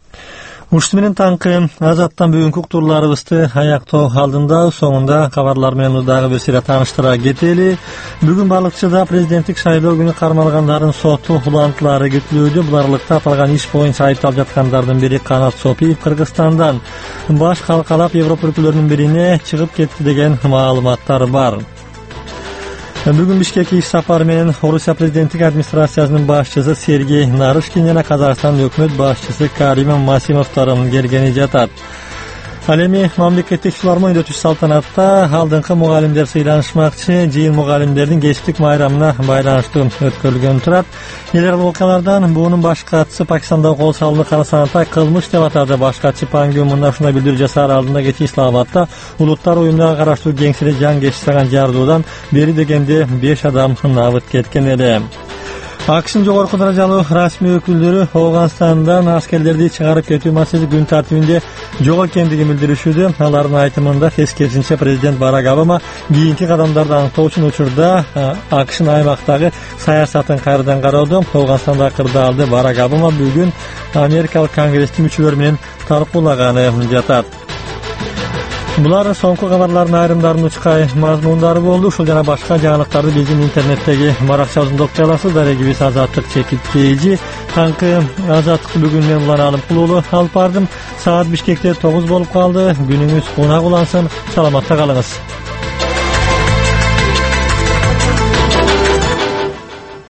Ушул менен таңкы Азаттан бүгүнкү уктурларыбызды аяктоо алдында соңунда кабарлар менен дагы бир сыйра тааныштыра кетели. Бүгүн Балыкчыда президенттик шайлоо күнү кармалгандардын соту улантылары күтүлүүдө. Буларлыкта аталган иш боюнча айыпталып жаткандардын бири Канат Сопиев Кыргызстандан баш калкалап Европа өлкөлөрүнүн бирине чыгып кетти деген маалыматтар бар. Бүгүн Бишкекке иш сапары менен Орусия президенттик администрациясынын башчысы Сергей Нарышкин жана Казакстандын өкмөт башчысы Карим Масимовдор келгени жатат. Ал эми мамлекеттик филармонияда өтүш салтанатта алдыңкы мугалимдер сыйланышмакчы. Жыйын мугалимдердин кесиптик майрамына байланыштуу өткөрүлгөн турат. Эл аралык окуялардан буунун баш катчысы Пакистандагы кол салууну кара санатай кылмыш деп атады. Баш катчы Пан Ги Мун ушундай билдирүү жасаар алдында кечээ Исламабадта Улуттар уюмуна караштуу кеңседе жан кечип саган жардуудан бери дегенде беш адам набыт кеткен эле. АКШнын жогорку даражалуу расмий өкүлдөрү Афганстандан аскерлерди чыгарып кетүү маселеси күн тартибинде жок экендигин билдиришүүдө. Алардын айтымында тескерисинче президент Барак Обама кийинки кадамдарды аныктоо үчүн учурда АКШнын аймактагы саясатын кайрадан кароодо. Афганстандагы кырдаалды Барак Обама бүгүн Америкалык конгресстин мүчөлөрү менен талкуулаганы жатат. Булар соңку кабарлардын айрымдарынын учкай мазмундары болду. Ушул жана башка жаңылыктарды биздин интернеттеги баракчабыздан окуй аласыз. Дарегибиз Азаттык чекит кейжи. Таңкы Азаттык бүгүн мен Улан Алымкулуулу алып бардым. Саат Бишкекте тогуз болуп калды. Күнүңүз унак улансын. Саламатта калыңыз.